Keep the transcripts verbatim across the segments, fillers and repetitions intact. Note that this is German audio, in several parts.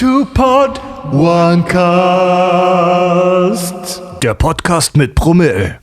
Two Pod, One Cast. Der Podcast mit Promille.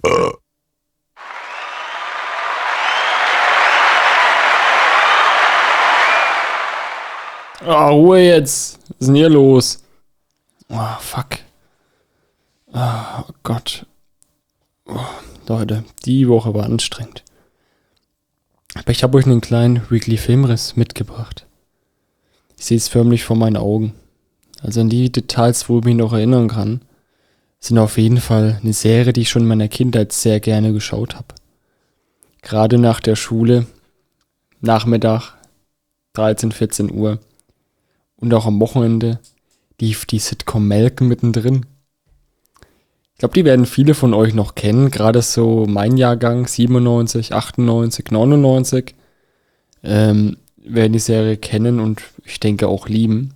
Ah, Ruhe jetzt. Was ist denn hier los? Oh, fuck. Oh Gott. Oh, Leute, die Woche war anstrengend. Aber ich habe euch einen kleinen Weekly Filmriss mitgebracht. Ich sehe es förmlich vor meinen Augen. Also an die Details, wo ich mich noch erinnern kann, sind auf jeden Fall eine Serie, die ich schon in meiner Kindheit sehr gerne geschaut habe. Gerade nach der Schule, Nachmittag, dreizehn, vierzehn Uhr und auch am Wochenende lief die Sitcom Malcolm mittendrin. Ich glaube, die werden viele von euch noch kennen, gerade so mein Jahrgang, siebenundneunzig, achtundneunzig, neunundneunzig, ähm, werden die Serie kennen und ich denke auch lieben.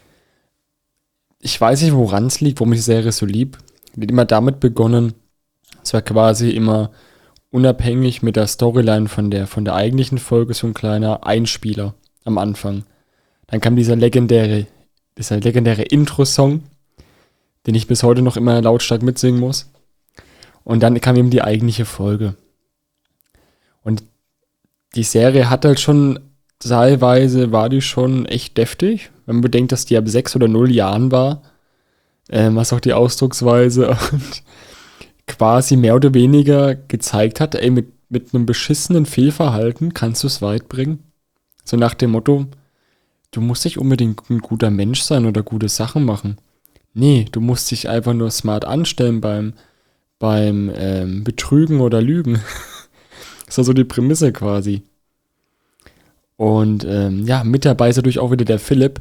Ich weiß nicht, woran es liegt, warum ich die Serie so lieb. Die hat immer damit begonnen, es war quasi immer unabhängig mit der Storyline von der, von der eigentlichen Folge so ein kleiner Einspieler am Anfang. Dann kam dieser legendäre, dieser legendäre Intro-Song, den ich bis heute noch immer lautstark mitsingen muss. Und dann kam eben die eigentliche Folge. Und die Serie hat halt schon, teilweise war die schon echt deftig, wenn man bedenkt, dass die ab sechs oder null Jahren war, ähm, was auch die Ausdrucksweise und quasi mehr oder weniger gezeigt hat, ey, mit, mit einem beschissenen Fehlverhalten kannst du es weit bringen. So nach dem Motto, du musst nicht unbedingt ein guter Mensch sein oder gute Sachen machen. Nee, du musst dich einfach nur smart anstellen beim, beim ähm, Betrügen oder Lügen. Das war so die Prämisse quasi. Und ähm, ja, mit dabei ist natürlich auch wieder der Philipp.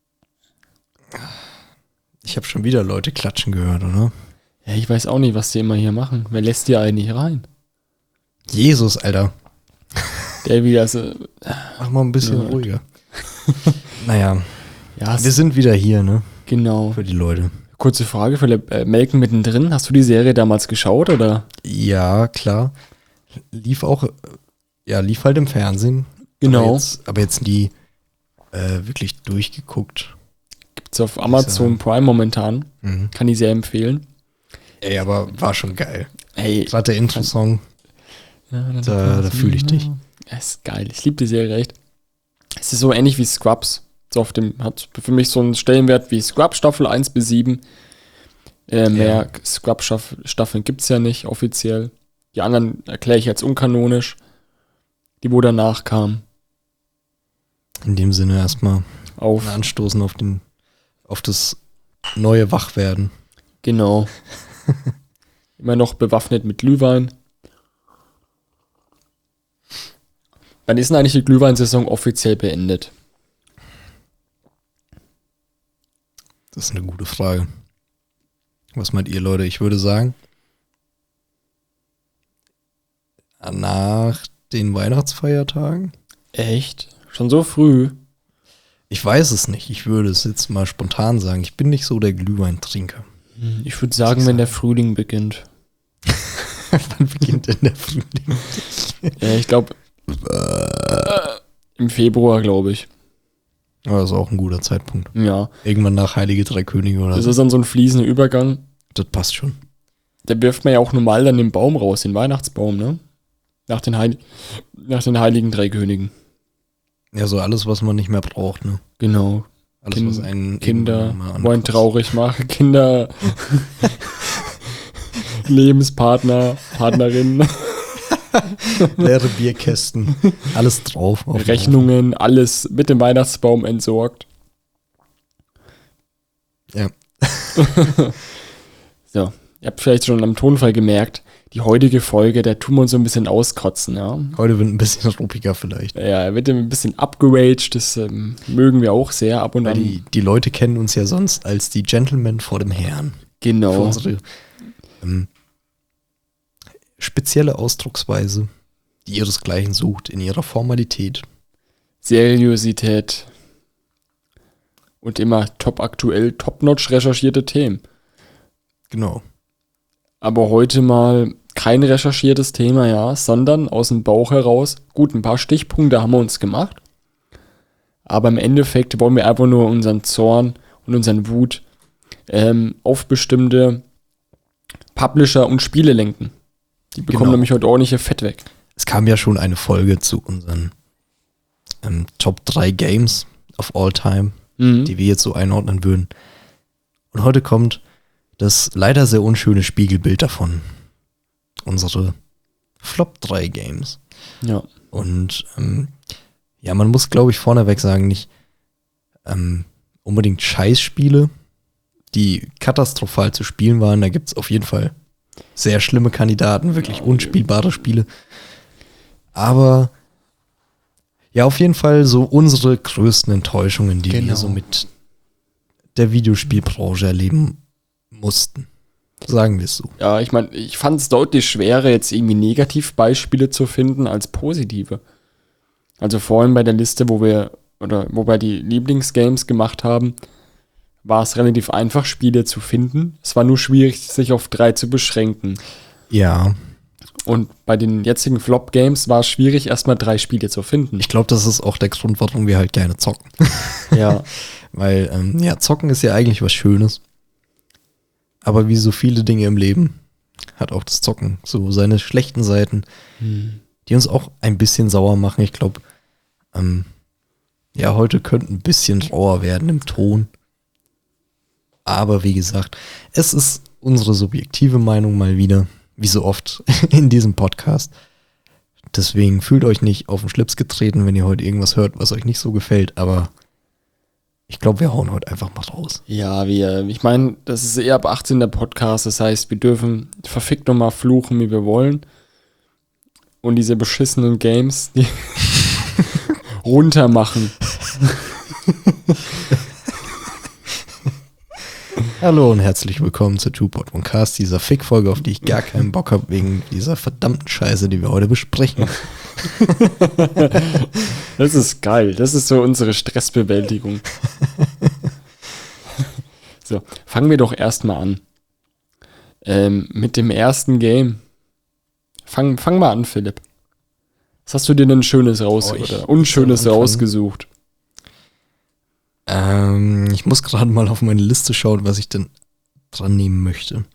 Ich habe schon wieder Leute klatschen gehört, oder? Ja, ich weiß auch nicht, was die immer hier machen. Wer lässt die eigentlich rein? Jesus, Alter. Der wieder so... Mach mal ein bisschen ja. ruhiger. Naja, Ja, wir sind wieder hier, ne? genau. Für die Leute. Kurze Frage, Philipp. Äh, Malcolm mittendrin, hast du die Serie damals geschaut, oder? Ja, klar. Lief auch, ja, lief halt im Fernsehen. Genau. Aber jetzt, aber jetzt nie äh, wirklich durchgeguckt. Gibt's auf Amazon Prime momentan. Mhm. Kann ich sehr empfehlen. Ey, aber war schon geil. Hey, Gerade der Intro-Song, ja, da, da fühle ich dich. Ja, ist geil. Ich liebe die Serie echt. Es ist so ähnlich wie Scrubs. So auf dem, hat für mich so einen Stellenwert wie Scrubs Staffel eins bis sieben. Äh, mehr Ja. Scrubs-Staffeln gibt es ja nicht offiziell. Die anderen erkläre ich jetzt unkanonisch. Die, wo danach kamen. In dem Sinne erstmal Auf. anstoßen auf, den, auf das neue Wachwerden. Genau. Immer noch bewaffnet mit Glühwein. Wann ist denn eigentlich die Glühweinsaison offiziell beendet? Das ist eine gute Frage. Was meint ihr, Leute? Ich würde sagen, nach den Weihnachtsfeiertagen? Echt? Schon so früh? Ich weiß es nicht. Ich würde es jetzt mal spontan sagen. Ich bin nicht so der Glühweintrinker. Ich würde sagen, wenn der Frühling beginnt. Wann beginnt denn der Frühling? Ja, ich glaube, äh, im Februar, glaube ich. Aber das ist auch ein guter Zeitpunkt. Ja. Irgendwann nach Heilige Drei Könige oder Das so. ist dann so ein fließender Übergang. Das passt schon. Da wirft man ja auch normal dann den Baum raus, den Weihnachtsbaum, ne? Nach den, Heil nach den Heiligen Drei Königen. Ja, so alles, was man nicht mehr braucht, ne? Genau. Alles, Kind- was einen Kinder irgendwann mal wollen ankotzt. traurig machen. Kinder, Lebenspartner, Partnerinnen, Leere Bierkästen. Alles drauf. auf dem Rechnungen, alles mit dem Weihnachtsbaum entsorgt. Ja. So, ihr habt vielleicht schon am Tonfall gemerkt, die heutige Folge, da tun wir uns so ein bisschen auskotzen, ja. Ofen. Heute wird ein bisschen ruppiger vielleicht. Ja, er wird ein bisschen abgeraged, das ähm, mögen wir auch sehr ab und Weil an. die, die Leute kennen uns ja sonst als die Gentlemen vor dem Herrn. Für Genau. unsere ähm, spezielle Ausdrucksweise, die ihresgleichen sucht in ihrer Formalität. Seriosität und immer top aktuell, top-notch recherchierte Themen. Genau. Aber heute mal kein recherchiertes Thema, ja, sondern aus dem Bauch heraus. Gut, ein paar Stichpunkte haben wir uns gemacht. Aber im Endeffekt wollen wir einfach nur unseren Zorn und unseren Wut ähm, auf bestimmte Publisher und Spiele lenken. Die bekommen Genau. nämlich heute ordentliche Fett weg. Es kam ja schon eine Folge zu unseren ähm, Top drei Games of all time, Mhm. die wir jetzt so einordnen würden. Und heute kommt das leider sehr unschöne Spiegelbild davon. Unsere Flop drei Games. Ja. Und ähm, ja, man muss, glaube ich, vorneweg sagen, nicht ähm, unbedingt Scheißspiele, die katastrophal zu spielen waren. Da gibt es auf jeden Fall sehr schlimme Kandidaten, wirklich unspielbare Spiele. Aber ja, auf jeden Fall so unsere größten Enttäuschungen, die Genau. wir so mit der Videospielbranche erleben mussten. Sagen wir es so. Ja, ich meine, ich fand es deutlich schwerer, jetzt irgendwie Negativbeispiele zu finden als positive. Also vorhin bei der Liste, wo wir, oder wo wir die Lieblingsgames gemacht haben, war es relativ einfach, Spiele zu finden. Es war nur schwierig, sich auf drei zu beschränken. Ja, Und bei den jetzigen Flop-Games war es schwierig, erstmal drei Spiele zu finden. ich glaube, das ist auch der Grund, warum wir halt gerne zocken. Ja, Weil, ähm, ja, zocken ist ja eigentlich was Schönes. Aber wie so viele Dinge im Leben hat auch das Zocken so seine schlechten Seiten, die uns auch ein bisschen sauer machen. Ich glaube, ähm, ja, heute könnte ein bisschen rauer werden im Ton. Aber wie gesagt, es ist unsere subjektive Meinung mal wieder, wie so oft in diesem Podcast. Deswegen fühlt euch nicht auf den Schlips getreten, wenn ihr heute irgendwas hört, was euch nicht so gefällt. Aber ich glaube, wir hauen heute einfach mal raus. ja, wir, ich meine, das ist eher ab achtzehn der Podcast, das heißt, wir dürfen verfickt nochmal fluchen, wie wir wollen. Und diese beschissenen Games, die runter machen. Hallo und herzlich willkommen zu Two-Pod und Cast, dieser Fick-Folge, auf die ich gar keinen Bock habe, wegen dieser verdammten Scheiße, die wir heute besprechen. Das ist geil. Das ist so unsere Stressbewältigung. So, fangen wir doch erstmal an. Ähm, mit dem ersten Game. Fang, fang mal an, Philipp. Was hast du dir denn Schönes raus Oh, ich- oder Unschönes ich soll anfangen. rausgesucht? Ähm, ich muss gerade mal auf meine Liste schauen, was ich denn dran nehmen möchte.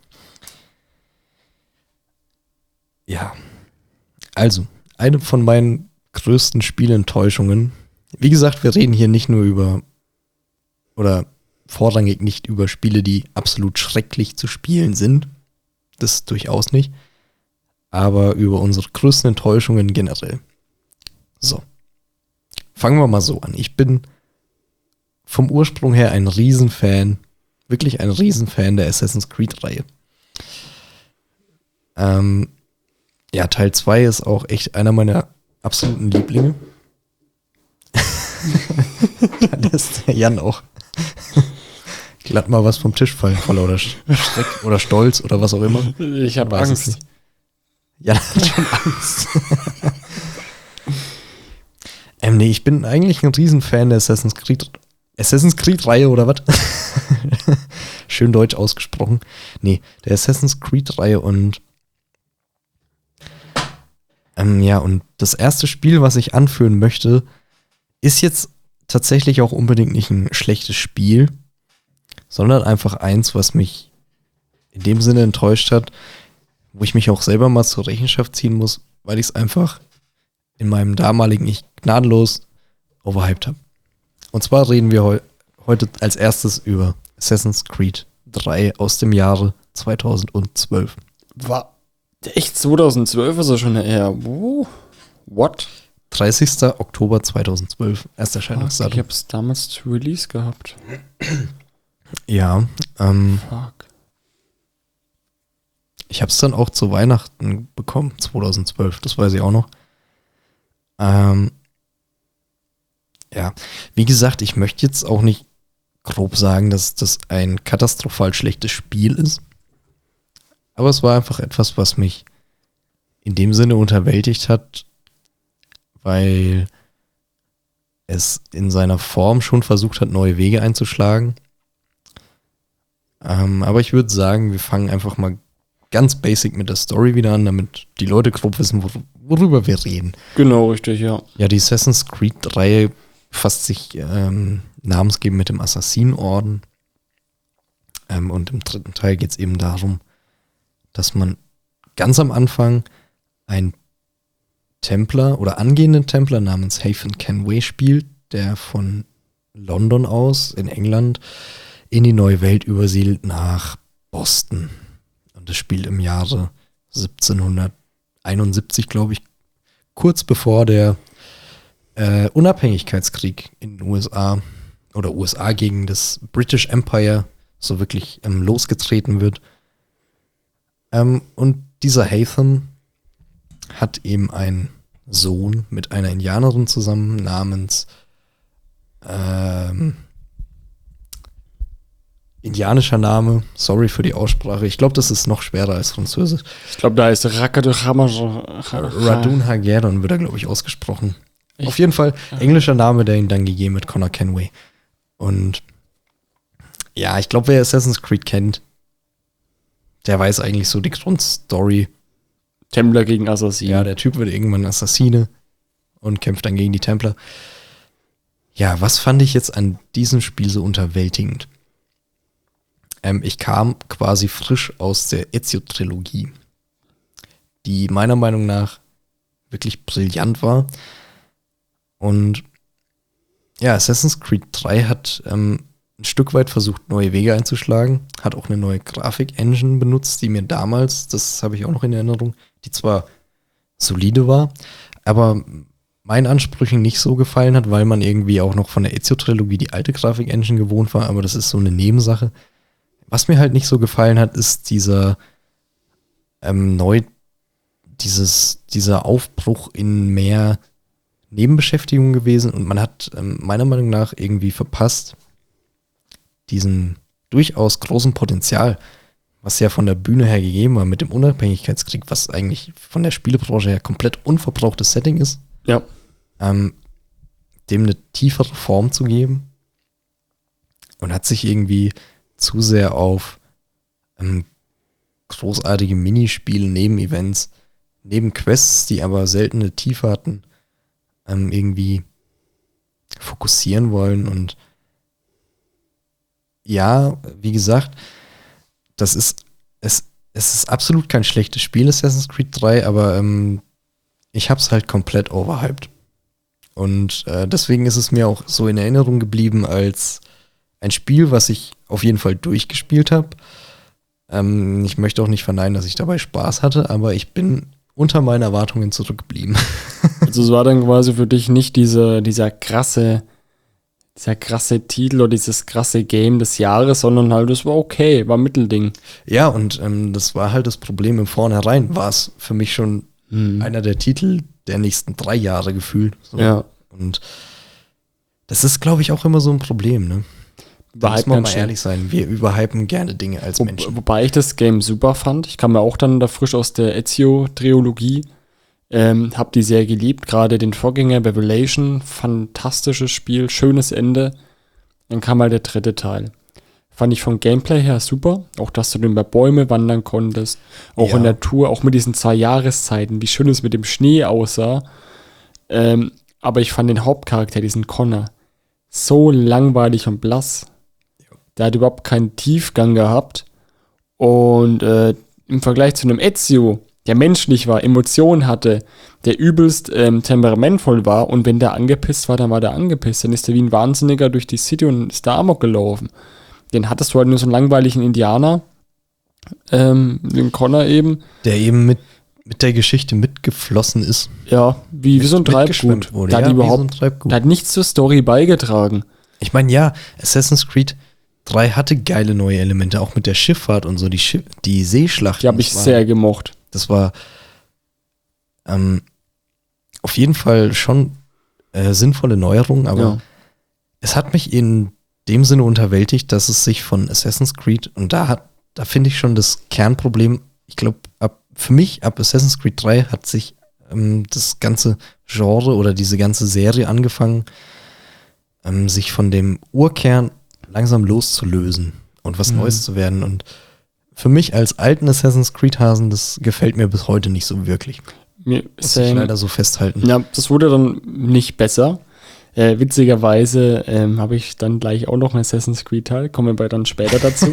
Ja, also, eine von meinen größten Spielenttäuschungen. Wie gesagt, wir reden hier nicht nur über, oder vorrangig nicht über Spiele, die absolut schrecklich zu spielen sind. Das durchaus nicht. Aber über unsere größten Enttäuschungen generell. So. Fangen wir mal so an. Ich bin vom Ursprung her ein Riesenfan, wirklich ein Riesenfan der Assassin's Creed-Reihe. Ähm, ja, Teil zwei ist auch echt einer meiner absoluten Lieblinge. Da lässt der Jan auch glatt mal was vom Tisch fallen, vor lauter Schreck oder Stolz oder was auch immer. Ich habe Weiß es Angst. nicht. Jan hat schon Angst. ähm, nee, ich bin eigentlich ein Riesenfan der Assassin's Creed Assassin's Creed-Reihe oder was? Schön deutsch ausgesprochen. Nee, der Assassin's Creed-Reihe und ähm, ja, und das erste Spiel, was ich anführen möchte, ist jetzt tatsächlich auch unbedingt nicht ein schlechtes Spiel, sondern einfach eins, was mich in dem Sinne enttäuscht hat, wo ich mich auch selber mal zur Rechenschaft ziehen muss, weil ich es einfach in meinem damaligen Ich gnadenlos overhyped habe. Und zwar reden wir heu- heute als erstes über Assassin's Creed drei aus dem Jahre zweitausendzwölf. War echt zweitausendzwölf ist er schon her. Wo? What? dreißigster Oktober zweitausendzwölf, erster Ich Erscheinungsdatum. hab's damals zu Release gehabt. Ja, ähm, Fuck. ich habe es dann auch zu Weihnachten bekommen, zweitausendzwölf, das weiß ich auch noch. Ähm, ja, wie gesagt, ich möchte jetzt auch nicht grob sagen, dass das ein katastrophal schlechtes Spiel ist. Aber es war einfach etwas, was mich in dem Sinne unterwältigt hat, weil es in seiner Form schon versucht hat, neue Wege einzuschlagen. Ähm, aber ich würde sagen, wir fangen einfach mal ganz basic mit der Story wieder an, damit die Leute grob wissen, wor- worüber wir reden. Genau, richtig, ja. Ja, die Assassin's Creed-Reihe befasst sich ähm, namensgebend mit dem Assassinenorden. Ähm, und im dritten Teil geht es eben darum, dass man ganz am Anfang einen Templer oder angehenden Templer namens Haven Kenway spielt, der von London aus in England in die neue Welt übersiedelt nach Boston. Und das spielt im Jahre siebzehnhunderteinundsiebzig, glaube ich, kurz bevor der äh, Unabhängigkeitskrieg in den U S A oder U S A gegen das British Empire so wirklich ähm, losgetreten wird. Ähm, und dieser Hatham hat eben einen Sohn mit einer Indianerin zusammen namens ähm, indianischer Name, sorry für die Aussprache. Ich glaube, das ist noch schwerer als Französisch. Ich glaube, da ist Rakadochammer. Radun Hageron wird er, glaube ich, ausgesprochen. Ich, Auf jeden Fall englischer Name, der ihn dann gegeben hat, Connor Kenway. Und ja, ich glaube, wer Assassin's Creed kennt, der weiß eigentlich so die Grundstory. Templer gegen Assassinen. Ja, der Typ wird irgendwann Assassine und kämpft dann gegen die Templer. Ja, was fand ich jetzt an diesem Spiel so unterwältigend? Ähm, ich kam quasi frisch aus der Ezio-Trilogie, die meiner Meinung nach wirklich brillant war. Und ja, Assassin's Creed drei hat ähm, ein Stück weit versucht, neue Wege einzuschlagen, hat auch eine neue Grafik-Engine benutzt, die mir damals, das habe ich auch noch in Erinnerung, die zwar solide war, aber meinen Ansprüchen nicht so gefallen hat, weil man irgendwie auch noch von der Ezio-Trilogie die alte Grafik-Engine gewohnt war, aber das ist so eine Nebensache. Was mir halt nicht so gefallen hat, ist dieser ähm, neu, dieses, dieser Aufbruch in mehr Nebenbeschäftigung gewesen und man hat ähm, meiner Meinung nach irgendwie verpasst, diesen durchaus großen Potenzial, was ja von der Bühne her gegeben war mit dem Unabhängigkeitskrieg, was eigentlich von der Spielebranche her komplett unverbrauchtes Setting ist, Ja. ähm, dem eine tiefere Form zu geben und hat sich irgendwie zu sehr auf ähm, großartige Minispiele, Nebenevents, Nebenquests, die aber seltene Tiefe hatten, ähm, irgendwie fokussieren wollen. Und ja, wie gesagt, das ist, es, es ist absolut kein schlechtes Spiel, Assassin's Creed drei, aber ähm, ich hab's halt komplett overhyped. Und äh, deswegen ist es mir auch so in Erinnerung geblieben als ein Spiel, was ich auf jeden Fall durchgespielt habe. Ähm, ich möchte auch nicht verneinen, dass ich dabei Spaß hatte, aber ich bin unter meinen Erwartungen zurückgeblieben. Also es war dann quasi für dich nicht diese, dieser krasse, dieser krasse Titel oder dieses krasse Game des Jahres, sondern halt, es war okay, war Mittelding. Ja, und ähm, das war halt das Problem im Vornherein. War es für mich schon Hm. einer der Titel der nächsten drei Jahre gefühlt. So. Ja. Und das ist, glaube ich, auch immer so ein Problem, ne? Da muss man mal ehrlich sein, wir überhypen gerne Dinge als Wo, Menschen. wobei ich das Game super fand. Ich kam ja auch dann da frisch aus der Ezio-Trilogie. Ähm, hab die sehr geliebt. Gerade den Vorgänger Revelation. Fantastisches Spiel, schönes Ende. Dann kam halt der dritte Teil. Fand ich vom Gameplay her super. Auch, dass du dann bei Bäume wandern konntest. Auch Ja. in der Tour, auch mit diesen zwei Jahreszeiten. Wie schön es mit dem Schnee aussah. Ähm, aber ich fand den Hauptcharakter, diesen Connor, so langweilig und blass. Der hat überhaupt keinen Tiefgang gehabt. Und äh, im Vergleich zu einem Ezio, der menschlich war, Emotionen hatte, der übelst ähm, temperamentvoll war, und wenn der angepisst war, dann war der angepisst. Dann ist der wie ein Wahnsinniger durch die City und ist da amok gelaufen. Den hattest du halt nur so einen langweiligen Indianer, ähm, den Connor eben. Der eben mit, mit der Geschichte mitgeflossen ist. Ja, wie, wie so ein Treibgut. Mitgeschwemmt wurde. Der, Ja, hat wie so überhaupt, ein Treibgut. der hat nichts zur Story beigetragen. Ich meine, ja, Assassin's Creed drei hatte geile neue Elemente, auch mit der Schifffahrt und so, die, Schiff, die Seeschlachten. Die habe ich das war- sehr gemocht. Das war ähm, auf jeden Fall schon äh, sinnvolle Neuerungen, aber Ja. es hat mich in dem Sinne unterwältigt, dass es sich von Assassin's Creed, und da hat, da finde ich schon das Kernproblem, ich glaube, ab für mich, ab Assassin's Creed drei hat sich ähm, das ganze Genre oder diese ganze Serie angefangen, ähm, sich von dem Urkern langsam loszulösen und was Mhm. Neues zu werden. Und für mich als alten Assassin's Creed-Hasen, das gefällt mir bis heute nicht so wirklich. Mir Muss same. ich leider so festhalten. Ja, das wurde dann nicht besser. Äh, witzigerweise ähm, habe ich dann gleich auch noch einen Assassin's Creed-Teil, kommen wir dann später dazu.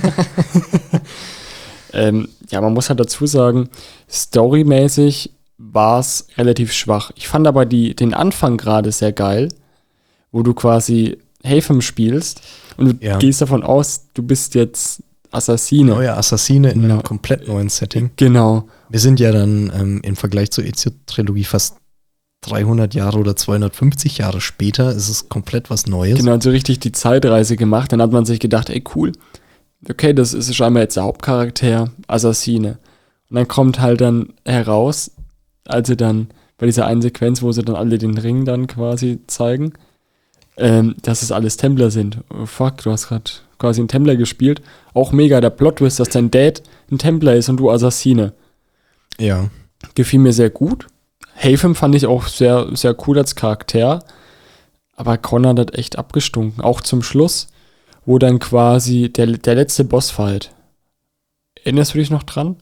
ähm, ja, man muss halt dazu sagen, storymäßig war es relativ schwach. Ich fand aber die, den Anfang gerade sehr geil, wo du quasi Haytham spielst und du Ja. gehst davon aus, du bist jetzt Assassine. Neue Assassine in Ja. einem komplett neuen Setting. Genau. Wir sind ja dann ähm, im Vergleich zur Ezio-Trilogie fast dreihundert Jahre oder zweihundertfünfzig Jahre später. Ist es komplett was Neues. Genau, so richtig die Zeitreise gemacht. Dann hat man sich gedacht, ey cool, okay, das ist scheinbar jetzt der Hauptcharakter, Assassine. Und dann kommt halt dann heraus, als sie dann bei dieser einen Sequenz, wo sie dann alle den Ring dann quasi zeigen, ähm, dass es alles Templer sind. Oh, fuck, du hast gerade quasi einen Templer gespielt. Auch mega, der Plot-Twist, dass dein Dad ein Templer ist und du Assassine. Ja. Gefiel mir sehr gut. Haytham fand ich auch sehr, sehr cool als Charakter. Aber Connor hat echt abgestunken. Auch zum Schluss, wo dann quasi der, der letzte Bossfight. Erinnerst du dich noch dran?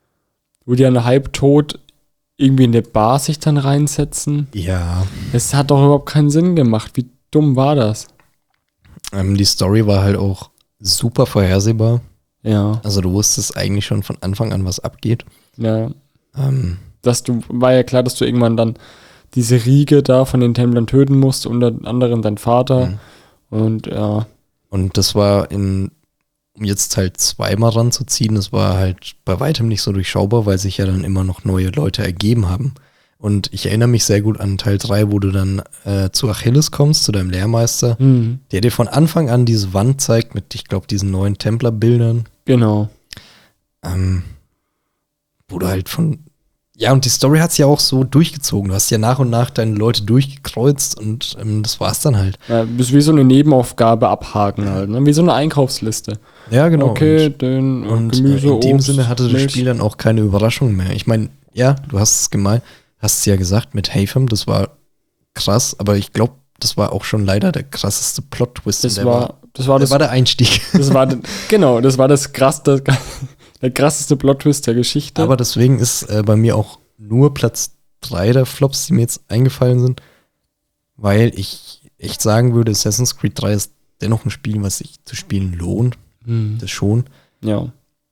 Wo die dann halbtot irgendwie in der Bar sich dann reinsetzen. Ja. Es hat doch überhaupt keinen Sinn gemacht. Wie dumm war das? Ähm, die Story war halt auch super vorhersehbar. Ja, Also du wusstest eigentlich schon von Anfang an, was abgeht. ja. Ähm, Dass du, war ja klar, dass du irgendwann dann diese Riege da von den Templern töten musst, unter anderem dein Vater. Mhm. Und ja, und das war in, um jetzt halt zweimal ranzuziehen, das war halt bei weitem nicht so durchschaubar, weil sich ja dann immer noch neue Leute ergeben haben. Und ich erinnere mich sehr gut an Teil drei, wo du dann äh, zu Achilles kommst, zu deinem Lehrmeister, mhm. der dir von Anfang an diese Wand zeigt mit, ich glaube, diesen neuen Templerbildern. genau. Ähm, wo du halt von, ja, und die Story hat es ja auch so durchgezogen. Du hast ja nach und nach deine Leute durchgekreuzt und ähm, das war's dann halt. Ja, das ist wie so eine Nebenaufgabe abhaken halt, ne? Wie so eine Einkaufsliste. Ja, genau. Okay, Und, den äh, und Gemüse, äh, in dem Obst, Sinne hatte das Milch. Spiel dann auch keine Überraschung mehr. Ich meine, ja, du hast es gemeint, hast es ja gesagt mit Haytham, das war krass, aber ich glaube, das war auch schon leider der krasseste Plot-Twist. Das der war, das war das das, war der Einstieg. das war, genau, das war das krasseste, der krasseste Plot-Twist der Geschichte. Aber deswegen ist äh, bei mir auch nur Platz drei der Flops, die mir jetzt eingefallen sind, weil ich echt sagen würde, Assassin's Creed drei ist dennoch ein Spiel, was sich zu spielen lohnt. hm. Das schon. Ja,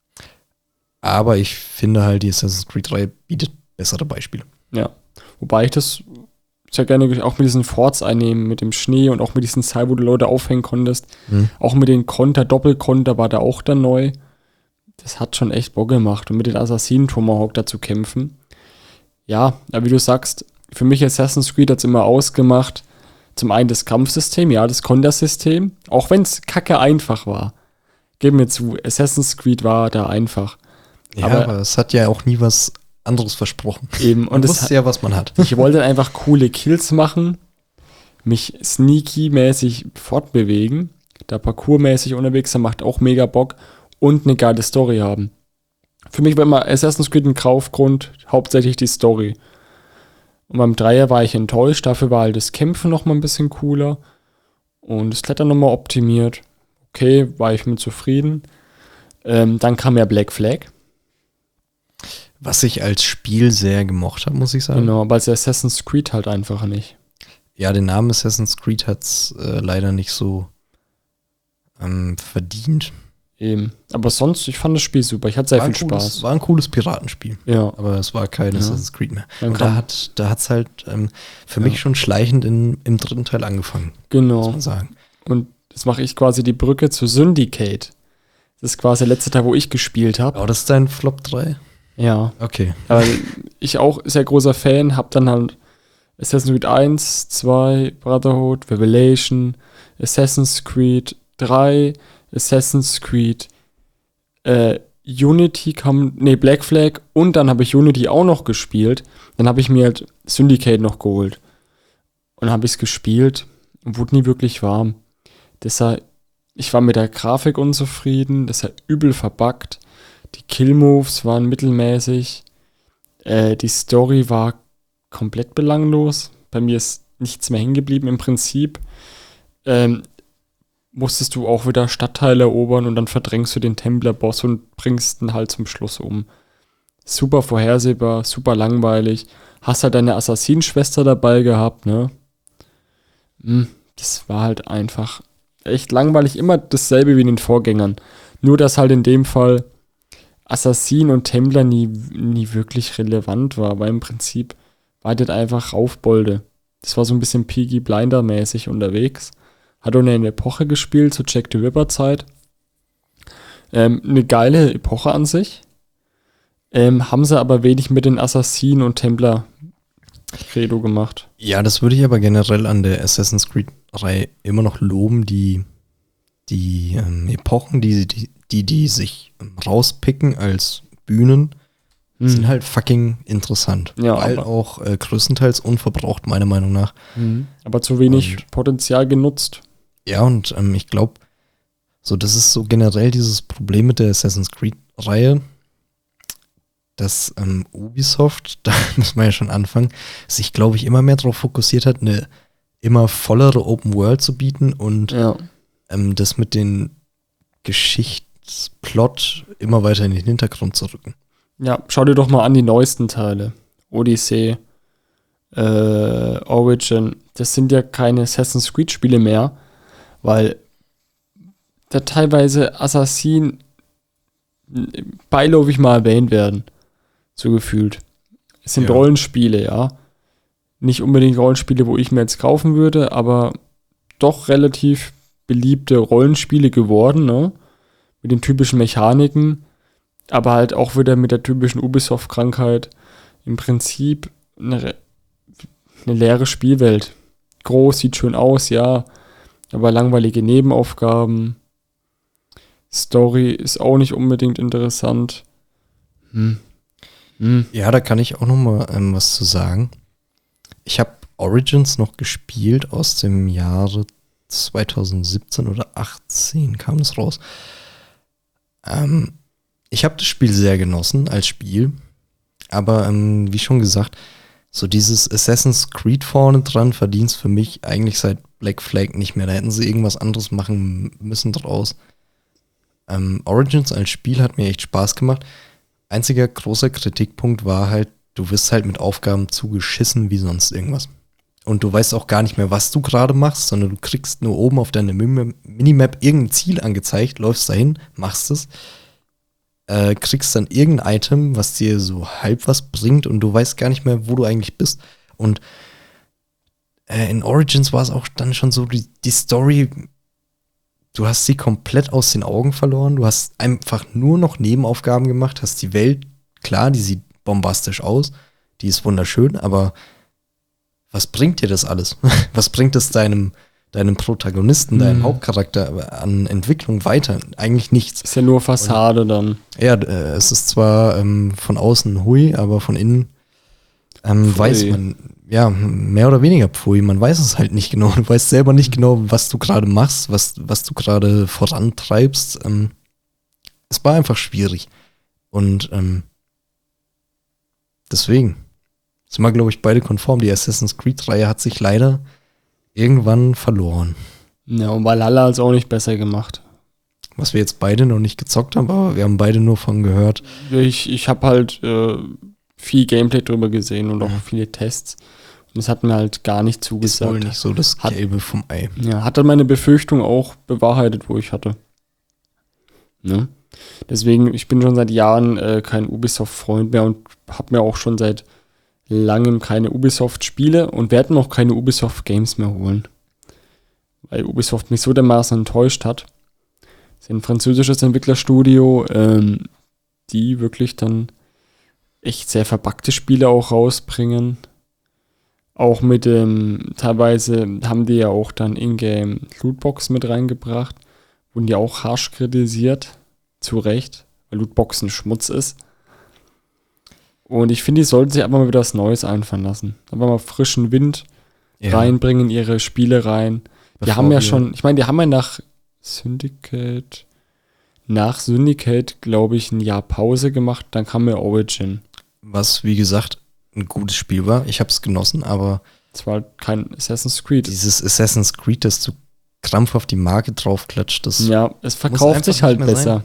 Aber ich finde halt, die Assassin's Creed drei bietet bessere Beispiele. ja. Wobei ich das sehr gerne auch mit diesen Forts einnehmen, mit dem Schnee und auch mit diesen Seil, wo du Leute aufhängen konntest. Hm. Auch mit den Konter, Doppelkonter war da auch dann neu. Das hat schon echt Bock gemacht. Und mit den Assassinen Tomahawk da zu kämpfen. Ja, aber wie du sagst, für mich Assassin's Creed hat es immer ausgemacht. Zum einen das Kampfsystem, ja, das Kontersystem. Auch wenn es kacke einfach war. Geben mir zu, Assassin's Creed war da einfach. Ja, Aber- aber, es hat ja auch nie was anderes versprochen. Eben, Man und es wusste ja, was man hat. ich wollte einfach coole Kills machen, mich sneaky-mäßig fortbewegen, da parkourmäßig unterwegs sein, macht auch mega Bock und eine geile Story haben. Für mich war immer Assassin's Creed ein Kaufgrund, hauptsächlich die Story. Und beim Dreier war ich enttäuscht, dafür war halt das Kämpfen noch mal ein bisschen cooler und das Klettern noch mal optimiert. Okay, war ich mit zufrieden. Ähm, dann kam ja Black Flag. Was ich als Spiel sehr gemocht habe, muss ich sagen. Genau, aber Assassin's Creed halt einfach nicht. Ja, den Namen Assassin's Creed hat es äh, leider nicht so ähm, verdient. Eben. Aber sonst, ich fand das Spiel super. Ich hatte sehr War ein viel cooles, Spaß. War ein cooles Piratenspiel. Ja. Aber es war kein Ja. Assassin's Creed mehr. Dann Und kam- da hat da hat's halt ähm, für Ja. mich schon schleichend in, im dritten Teil angefangen, muss Genau. man sagen. Und jetzt mache ich quasi die Brücke zu Syndicate. Das ist quasi der letzte Teil, wo ich gespielt habe. Aber das ist dein Flop drei? Ja. Okay. Aber ich auch sehr großer Fan, hab dann halt Assassin's Creed eins, zwei, Brotherhood, Revelation, Assassin's Creed drei, Assassin's Creed äh, Unity kam, nee, Black Flag und dann habe ich Unity auch noch gespielt. Dann habe ich mir halt Syndicate noch geholt. Und habe ich es gespielt und wurde nie wirklich warm. Deshalb, ich war mit der Grafik unzufrieden, das hat übel verbuggt. Die Killmoves waren mittelmäßig. Äh, die Story war komplett belanglos. Bei mir ist nichts mehr hängen geblieben im Prinzip. Ähm, musstest du auch wieder Stadtteile erobern und dann verdrängst du den Templer-Boss und bringst ihn halt zum Schluss um. Super vorhersehbar, super langweilig. Hast halt deine Assassinenschwester dabei gehabt, ne? Hm, das war halt einfach echt langweilig. Immer dasselbe wie in den Vorgängern. Nur, dass halt in dem Fall Assassin und Templar nie, nie wirklich relevant war, weil im Prinzip war das einfach Raufbolde. Das war so ein bisschen Peaky Blinder-mäßig unterwegs. Hat auch in der Epoche gespielt, zur Jack the Ripper-Zeit. Ähm, eine geile Epoche an sich. Ähm, haben sie aber wenig mit den Assassinen und Templar-Credo gemacht. Ja, das würde ich aber generell an der Assassin's Creed-Reihe immer noch loben, die, die ähm, Epochen, die, die, die die sich ähm, rauspicken als Bühnen, Hm. sind halt fucking interessant. Ja, weil aber- auch äh, größtenteils unverbraucht, meiner Meinung nach. Aber zu wenig Und- Potenzial genutzt. Ja, und ähm, ich glaube, so, das ist so generell dieses Problem mit der Assassin's Creed-Reihe, dass ähm, Ubisoft, da muss man ja schon anfangen, sich, glaube ich, immer mehr darauf fokussiert hat, eine immer vollere Open World zu bieten und Ja. ähm, das mit den Geschichtsplot immer weiter in den Hintergrund zu rücken. Ja, schau dir doch mal an die neuesten Teile. Odyssey, äh, Origin. Das sind ja keine Assassin's Creed Spiele mehr, weil da teilweise Assassin beiläufig mal erwähnt werden. So gefühlt. Es sind Ja. Rollenspiele, ja. Nicht unbedingt Rollenspiele, wo ich mir jetzt kaufen würde, aber doch relativ beliebte Rollenspiele geworden, ne? Mit den typischen Mechaniken, aber halt auch wieder mit der typischen Ubisoft-Krankheit. Im Prinzip eine, re- eine leere Spielwelt. Groß, sieht schön aus, ja, aber langweilige Nebenaufgaben. Story ist auch nicht unbedingt interessant. Hm. Hm. Ja, da kann ich auch noch mal ähm, was zu sagen. Ich habe Origins noch gespielt aus dem Jahre zwanzig siebzehn oder achtzehn kam das raus. Ähm, ich habe das Spiel sehr genossen als Spiel, aber ähm, wie schon gesagt, so dieses Assassin's Creed vorne dran verdient für mich eigentlich seit Black Flag nicht mehr. Da hätten sie irgendwas anderes machen müssen draus. Ähm, Origins als Spiel hat mir echt Spaß gemacht. Einziger großer Kritikpunkt war halt, du wirst halt mit Aufgaben zugeschissen wie sonst irgendwas. Und du weißt auch gar nicht mehr, was du gerade machst, sondern du kriegst nur oben auf deine Mim- Minimap irgendein Ziel angezeigt, läufst dahin, machst es, äh, kriegst dann irgendein Item, was dir so halb was bringt und du weißt gar nicht mehr, wo du eigentlich bist. Und äh, in Origins war es auch dann schon so, die, die Story, du hast sie komplett aus den Augen verloren, du hast einfach nur noch Nebenaufgaben gemacht, hast die Welt, klar, die sieht bombastisch aus, die ist wunderschön, aber was bringt dir das alles? Was bringt es deinem, deinem Protagonisten, deinem Hm. Hauptcharakter an Entwicklung weiter? Eigentlich nichts. Ist ja nur Fassade dann. Ja, äh, es ist zwar ähm, von außen hui, aber von innen ähm, Pfui. weiß man, ja, mehr oder weniger pfui. Man weiß es halt nicht genau. Du weißt selber nicht genau, was du gerade machst, was, was du gerade vorantreibst. Ähm, es war einfach schwierig. Und ähm, deswegen sind wir, glaube ich, beide konform. Die Assassin's Creed-Reihe hat sich leider irgendwann verloren. Ja, und Valhalla hat es auch nicht besser gemacht. Was wir jetzt beide noch nicht gezockt haben, aber wir haben beide nur von gehört. Ich, ich habe halt äh, viel Gameplay drüber gesehen und auch viele Tests. Und es hat mir halt gar nicht Ist wohl zugesagt. nicht so das Hat- Gelbe vom Ei. Ja, hat dann meine Befürchtung auch bewahrheitet, wo ich hatte. Ne? Deswegen, ich bin schon seit Jahren äh, kein Ubisoft-Freund mehr und habe mir auch schon seit langem keine Ubisoft-Spiele und werde noch keine Ubisoft-Games mehr holen. Weil Ubisoft mich so dermaßen enttäuscht hat. Das ist ein französisches Entwicklerstudio, ähm, die wirklich dann echt sehr verpackte Spiele auch rausbringen. Auch mit dem, teilweise haben die ja auch dann Ingame Lootbox mit reingebracht. Wurden die auch harsch kritisiert. Zu Recht, weil Lootboxen Schmutz ist. Und ich finde, die sollten sich einfach mal wieder was Neues einfallen lassen. Einfach mal frischen Wind reinbringen, ihre Spiele rein. Die Bevor haben ja wir- schon, ich meine, die haben ja nach Syndicate, nach Syndicate, glaube ich, ein Jahr Pause gemacht. Dann kam ja Origin. Was, wie gesagt, ein gutes Spiel war. Ich habe es genossen, aber Das war halt kein Assassin's Creed. dieses Assassin's Creed, das du krampfhaft die Marke draufklatscht, das Ja, es verkauft einfach sich halt nicht mehr besser.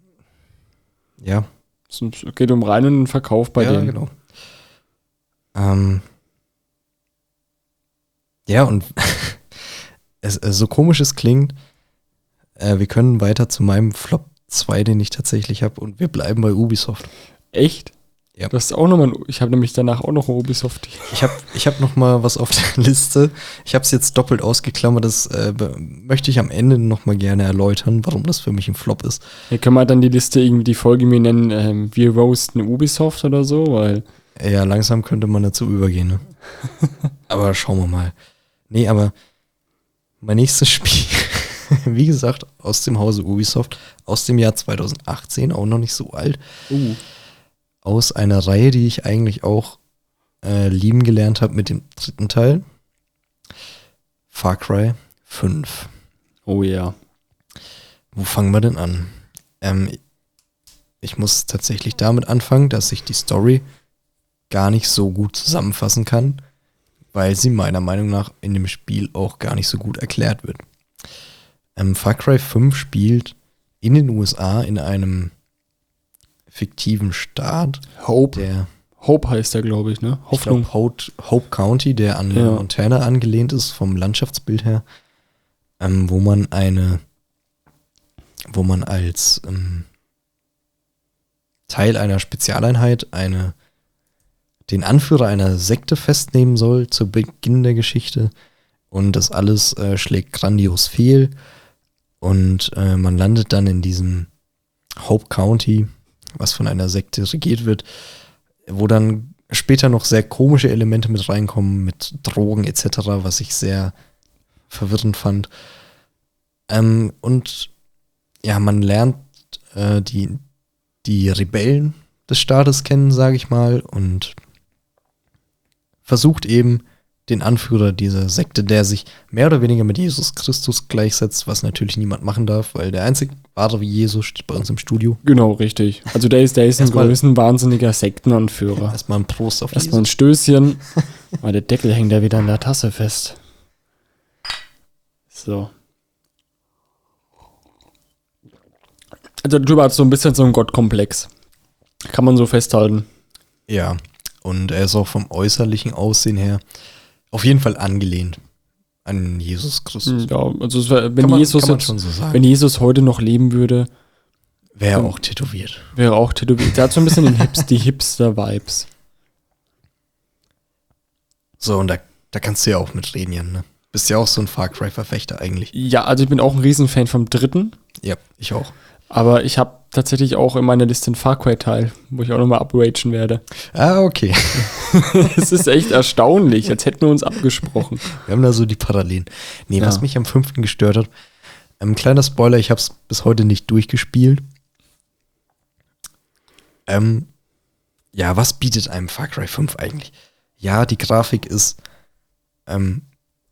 ja, Es geht um rein und den Verkauf bei ja, denen. genau. Ähm, ja, und es, es, so komisch es klingt, äh, wir können weiter zu meinem Flop zwei, den ich tatsächlich habe, und wir bleiben bei Ubisoft. Echt? Ja. Du hast auch noch mal, ein- ich habe nämlich danach auch noch ein Ubisoft. Ich habe ich hab noch mal was auf der Liste. Ich habe es jetzt doppelt ausgeklammert. Das äh, be- möchte ich am Ende noch mal gerne erläutern, warum das für mich ein Flop ist. Hier können wir dann die Liste irgendwie die Folge mir nennen, ähm, wir roasten Ubisoft oder so, weil Ja, langsam könnte man dazu übergehen. Ne? Aber schauen wir mal. Nee, aber mein nächstes Spiel, wie gesagt, aus dem Hause Ubisoft, aus dem Jahr zweitausendachtzehn, auch noch nicht so alt. uh, Aus einer Reihe, die ich eigentlich auch äh, lieben gelernt habe mit dem dritten Teil. Far Cry fünf. oh ja. Wo fangen wir denn an? Ähm, ich muss tatsächlich damit anfangen, dass ich die Story gar nicht so gut zusammenfassen kann, weil sie meiner Meinung nach in dem Spiel auch gar nicht so gut erklärt wird. Ähm, Far Cry fünf spielt in den U S A in einem fiktiven Staat, Hope. der Hope heißt der, glaube ich, ne? ich Hoffnung. glaub, Hope, Hope County, der an Ja. Montana angelehnt ist, vom Landschaftsbild her, ähm, wo man eine, wo man als ähm, Teil einer Spezialeinheit eine, den Anführer einer Sekte festnehmen soll zu Beginn der Geschichte, und das alles äh, schlägt grandios fehl, und äh, man landet dann in diesem Hope County, was von einer Sekte regiert wird, wo dann später noch sehr komische Elemente mit reinkommen, mit Drogen et cetera, was ich sehr verwirrend fand. Ähm, und ja, man lernt äh, die, die Rebellen des Staates kennen, sage ich mal, und versucht eben den Anführer dieser Sekte, der sich mehr oder weniger mit Jesus Christus gleichsetzt, was natürlich niemand machen darf, weil der einzig wahre wie Jesus steht bei uns im Studio. Genau, richtig. Also der ist, der ist ein Erstmal- größten wahnsinniger Sektenanführer. Erstmal ein Prost auf Erstmal ein Jesus. Stößchen. Ah, der Deckel hängt ja wieder an der Tasse fest. So. Also der Typ hat so ein bisschen so einen Gottkomplex. Kann man so festhalten. Ja, und er ist auch vom äußerlichen Aussehen her auf jeden Fall angelehnt an Jesus Christus. Ja, also es wär, wenn Kann man- Jesus kann man jetzt, schon so sagen. wenn Jesus heute noch leben würde, Wäre auch tätowiert. wäre auch tätowiert. Der hat so ein bisschen den Hips, die Hipster-Vibes. So, und da, da kannst du ja auch mit reden, Jan, ne? Bist ja auch so ein Far Cry-Verfechter eigentlich. Ja, also ich bin auch ein Riesenfan vom dritten, Ja, ich auch. aber ich habe tatsächlich auch in meiner Liste einen Far Cry-Teil, wo ich auch nochmal upragen werde. Ah, okay. Es ist echt erstaunlich, als hätten wir uns abgesprochen. Wir haben da so die Parallelen. Nee, Ja. was mich am fünften gestört hat, ein kleiner Spoiler, ich habe es bis heute nicht durchgespielt. Ähm, ja, was bietet einem Far Cry fünf eigentlich? Ja, die Grafik ist ähm,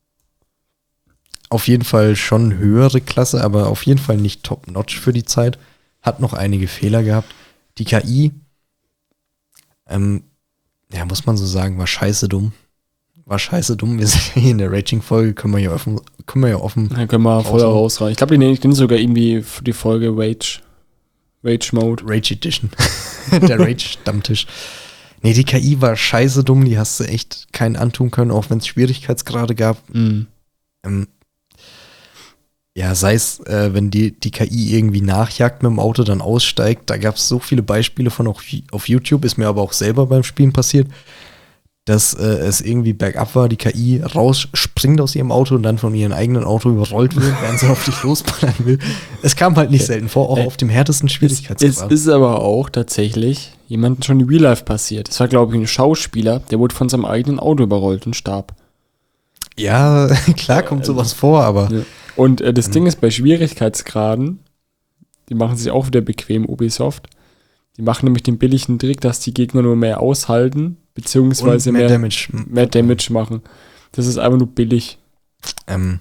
auf jeden Fall schon höhere Klasse, aber auf jeden Fall nicht top-notch für die Zeit. Hat noch einige Fehler gehabt. Die K I, ähm, ja, muss man so sagen, war scheiße dumm. War scheiße dumm. Wir sind hier in der Raging-Folge, können wir ja offen, können wir ja offen. Dann können wir voll Raushauen. rausrein. Ich glaube, die nennen sogar irgendwie für die Folge Rage. Rage Mode. Rage Edition. Der Rage-Stammtisch. Nee, die K I war scheiße dumm, die hast du echt keinen antun können, auch wenn es Schwierigkeitsgrade gab. Mhm. Ähm, ja, sei es, äh, wenn die, die K I irgendwie nachjagt mit dem Auto, dann aussteigt. Da gab es so viele Beispiele von auch auf YouTube, ist mir aber auch selber beim Spielen passiert, dass äh, es irgendwie bergab war, die K I rausspringt aus ihrem Auto und dann von ihrem eigenen Auto überrollt wird, während sie auf dich losballern will. Es kam halt nicht selten vor, auch Äh, auf dem härtesten Es, Schwierigkeitsgrad. es ist aber auch tatsächlich jemandem schon in Real Life passiert. Es war, glaube ich, ein Schauspieler, der wurde von seinem eigenen Auto überrollt und starb. Ja, klar kommt sowas vor, aber Ja. Und äh, das Ding ist, bei Schwierigkeitsgraden, die machen sich auch wieder bequem, Ubisoft. Die machen nämlich den billigen Trick, dass die Gegner nur mehr aushalten, beziehungsweise und mehr mehr, Damage. mehr Damage machen. Das ist einfach nur billig. Ähm,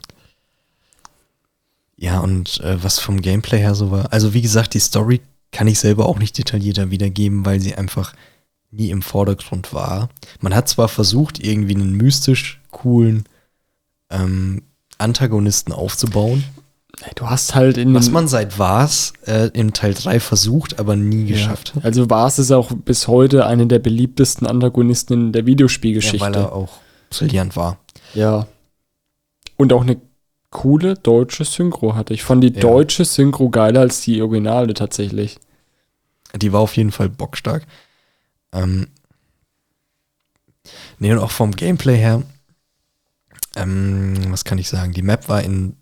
ja, und äh, was vom Gameplay her so war. Also wie gesagt, die Story kann ich selber auch nicht detaillierter wiedergeben, weil sie einfach nie im Vordergrund war. Man hat zwar versucht, irgendwie einen mystisch coolen ähm, Antagonisten aufzubauen, Du hast halt in was den- man seit Wars äh, im Teil drei versucht, aber nie geschafft hat. Also Vars ist auch bis heute eine der beliebtesten Antagonisten in der Ja, Videospielgeschichte. weil er auch brillant war. Ja. Und auch eine coole deutsche Synchro hatte. Ich fand die Ja. deutsche Synchro geiler als die Originale tatsächlich. Die war auf jeden Fall bockstark. Ähm, nee, und auch vom Gameplay her, ähm, was kann ich sagen? Die Map war in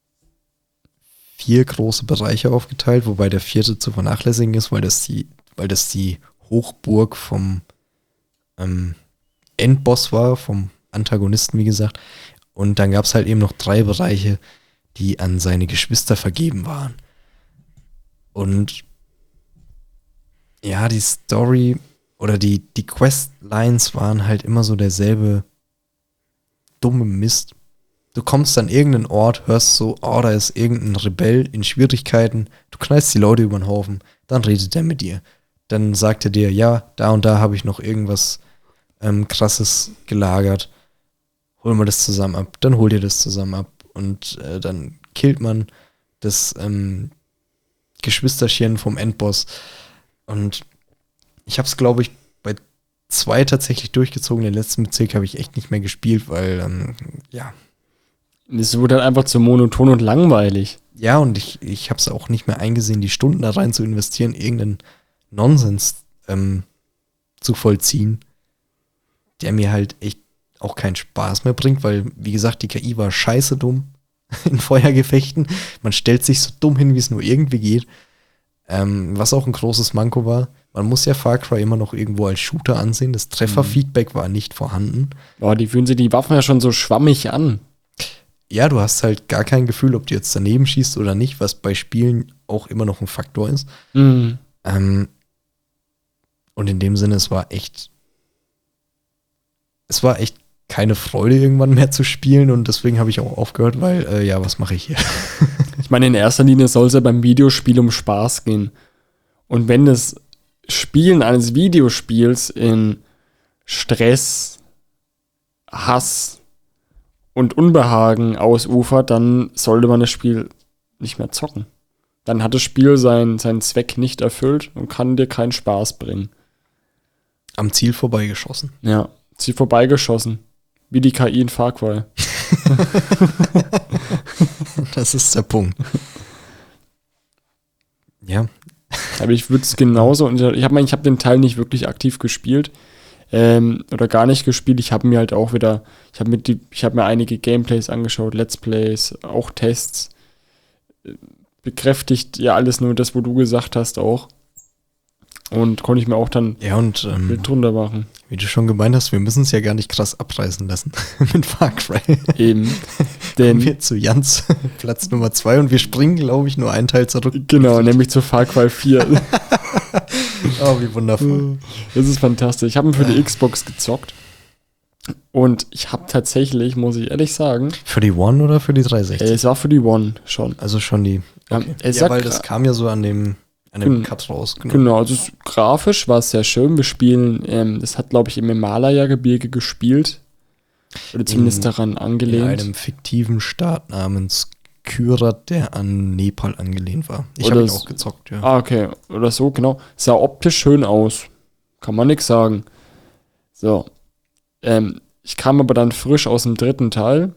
vier große Bereiche aufgeteilt, wobei der vierte zu vernachlässigen ist, weil das die, weil das die Hochburg vom ähm, Endboss war, vom Antagonisten, wie gesagt. Und dann gab es halt eben noch drei Bereiche, die an seine Geschwister vergeben waren. Und ja, die Story oder die, die Questlines waren halt immer so derselbe dumme Mist. Du kommst an irgendeinen Ort, hörst so, oh, da ist irgendein Rebell in Schwierigkeiten. Du knallst die Leute über den Haufen, dann redet er mit dir. Dann sagt er dir, ja, da und da habe ich noch irgendwas ähm, Krasses gelagert. Holen wir das zusammen ab. Dann holt ihr das zusammen ab. Und äh, dann killt man das ähm, Geschwisterchen vom Endboss. Und ich habe es, glaube ich, bei zwei tatsächlich durchgezogen. Den letzten Bezirk habe ich echt nicht mehr gespielt, weil, ähm, ja. Es wurde halt einfach zu monoton und langweilig. Ja, und ich, ich habe es auch nicht mehr eingesehen, die Stunden da rein zu investieren, irgendeinen Nonsens ähm, zu vollziehen, der mir halt echt auch keinen Spaß mehr bringt, weil, wie gesagt, die K I war scheiße dumm in Feuergefechten. Man stellt sich so dumm hin, wie es nur irgendwie geht. Ähm, was auch ein großes Manko war, man muss ja Far Cry immer noch irgendwo als Shooter ansehen. Das Trefferfeedback war nicht vorhanden. Boah, die fühlen sich die Waffen ja schon so schwammig an. Ja, du hast halt gar kein Gefühl, ob du jetzt daneben schießt oder nicht, was bei Spielen auch immer noch ein Faktor ist. Mhm. Ähm, und in dem Sinne, es war echt, es war echt keine Freude, irgendwann mehr zu spielen, und deswegen habe ich auch aufgehört, weil, äh, ja, was mache ich hier? Ich meine, in erster Linie soll es ja beim Videospiel um Spaß gehen. Und wenn das Spielen eines Videospiels in Stress, Hass und Unbehagen ausufert, dann sollte man das Spiel nicht mehr zocken. Dann hat das Spiel seinen, seinen Zweck nicht erfüllt und kann dir keinen Spaß bringen. Am Ziel vorbeigeschossen. Ja, sie vorbeigeschossen. Wie die K I in Far Cry. Das ist der Punkt. Ja. Aber ich würde es genauso, und ich habe ich hab den Teil nicht wirklich aktiv gespielt ähm, oder gar nicht gespielt. Ich habe mir halt auch wieder, ich habe mir, die, ich hab mir einige Gameplays angeschaut, Let's Plays, auch Tests. Bekräftigt ja alles nur das, wo du gesagt hast auch. Und konnte ich mir auch dann Ja, und ähm, Bild drunter machen. wie du schon gemeint hast, wir müssen es ja gar nicht krass abreißen lassen mit Far Cry. Eben. Kommen Denn, wir zu Jans Platz Nummer zwei, und wir springen, glaube ich, nur einen Teil zurück. genau, nämlich zu Far Cry vier. Oh, wie wundervoll. Das ist fantastisch. Ich habe ihn für die Xbox gezockt. Und ich habe tatsächlich, muss ich ehrlich sagen, Für die One oder für die äh, dreihundertsechzig? es war für die One schon. Also schon die. Ja, Okay. es Ja, sagt weil das gra- kam ja so an dem, an dem Gen- Cut raus. Genau, also es, grafisch war es sehr schön. Wir spielen, ähm, das hat, glaube ich, im Himalaya-Gebirge gespielt. Oder zumindest In- daran In angelehnt. einem fiktiven Staat namens Kyrat, der an Nepal angelehnt war. Ich Oder habe ihn s- auch gezockt, ja. Ah, okay. Oder so, genau. Sah optisch schön aus. Kann man nix sagen. So. Ähm, ich kam aber dann frisch aus dem dritten Teil.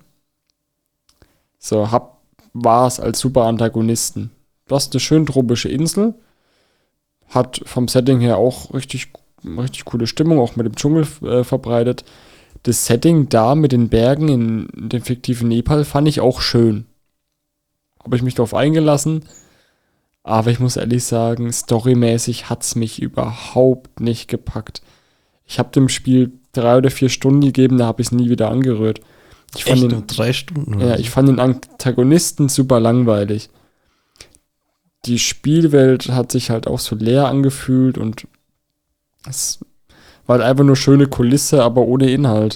So, hab, war es als super Antagonisten. Du hast eine schön tropische Insel. Hat vom Setting her auch richtig, richtig coole Stimmung, auch mit dem Dschungel äh, verbreitet. Das Setting da mit den Bergen in dem fiktiven Nepal fand ich auch schön. Habe ich mich darauf eingelassen. Aber ich muss ehrlich sagen, storymäßig hat es mich überhaupt nicht gepackt. Ich habe dem Spiel drei oder vier Stunden gegeben, da habe ich es nie wieder angerührt. Ich fand, Echt den, nur drei Stunden? oder ja, so? ich fand den Antagonisten super langweilig. Die Spielwelt hat sich halt auch so leer angefühlt und es war halt einfach nur schöne Kulisse, aber ohne Inhalt.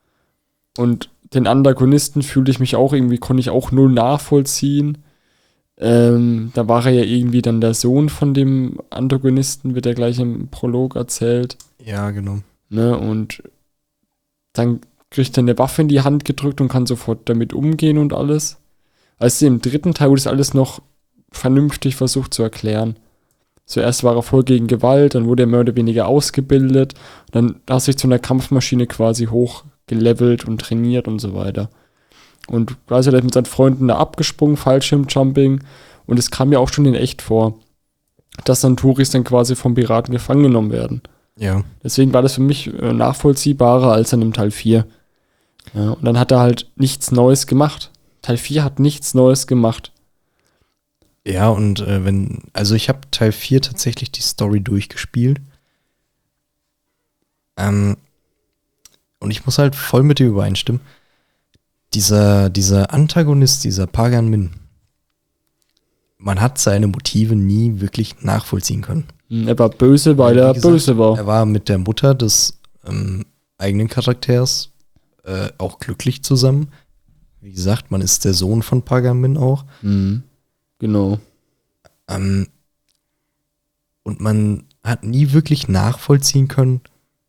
Und den Antagonisten fühlte ich mich auch irgendwie, konnte ich auch null nachvollziehen. Ähm, da war er ja irgendwie dann der Sohn von dem Antagonisten, wird ja gleich im Prolog erzählt. Ja, genau. Ne? Und dann kriegt er eine Waffe in die Hand gedrückt und kann sofort damit umgehen und alles. Als im dritten Teil wurde das alles noch vernünftig versucht zu erklären. Zuerst war er voll gegen Gewalt, dann wurde er mehr oder weniger ausgebildet, dann hat er sich zu einer Kampfmaschine quasi hochgelevelt und trainiert und so weiter. Und quasi der ist mit seinen Freunden da abgesprungen, Fallschirmjumping. Und es kam ja auch schon in echt vor, dass dann Touris dann quasi vom Piraten gefangen genommen werden. Ja. Deswegen war das für mich äh, nachvollziehbarer als dann im Teil vier. Ja, und dann hat er halt nichts Neues gemacht. Teil vier hat nichts Neues gemacht. Ja, und äh, wenn, also ich habe Teil vier tatsächlich die Story durchgespielt. Ähm, und ich muss halt voll mit dir übereinstimmen. Dieser, dieser Antagonist, dieser Pagan Min, man hat seine Motive nie wirklich nachvollziehen können. Er war böse, weil Wie er gesagt, böse war. Er war mit der Mutter des ähm, eigenen Charakters äh, auch glücklich zusammen. Wie gesagt, man ist der Sohn von Pagan Min auch. Mhm. Genau. Ähm, und man hat nie wirklich nachvollziehen können,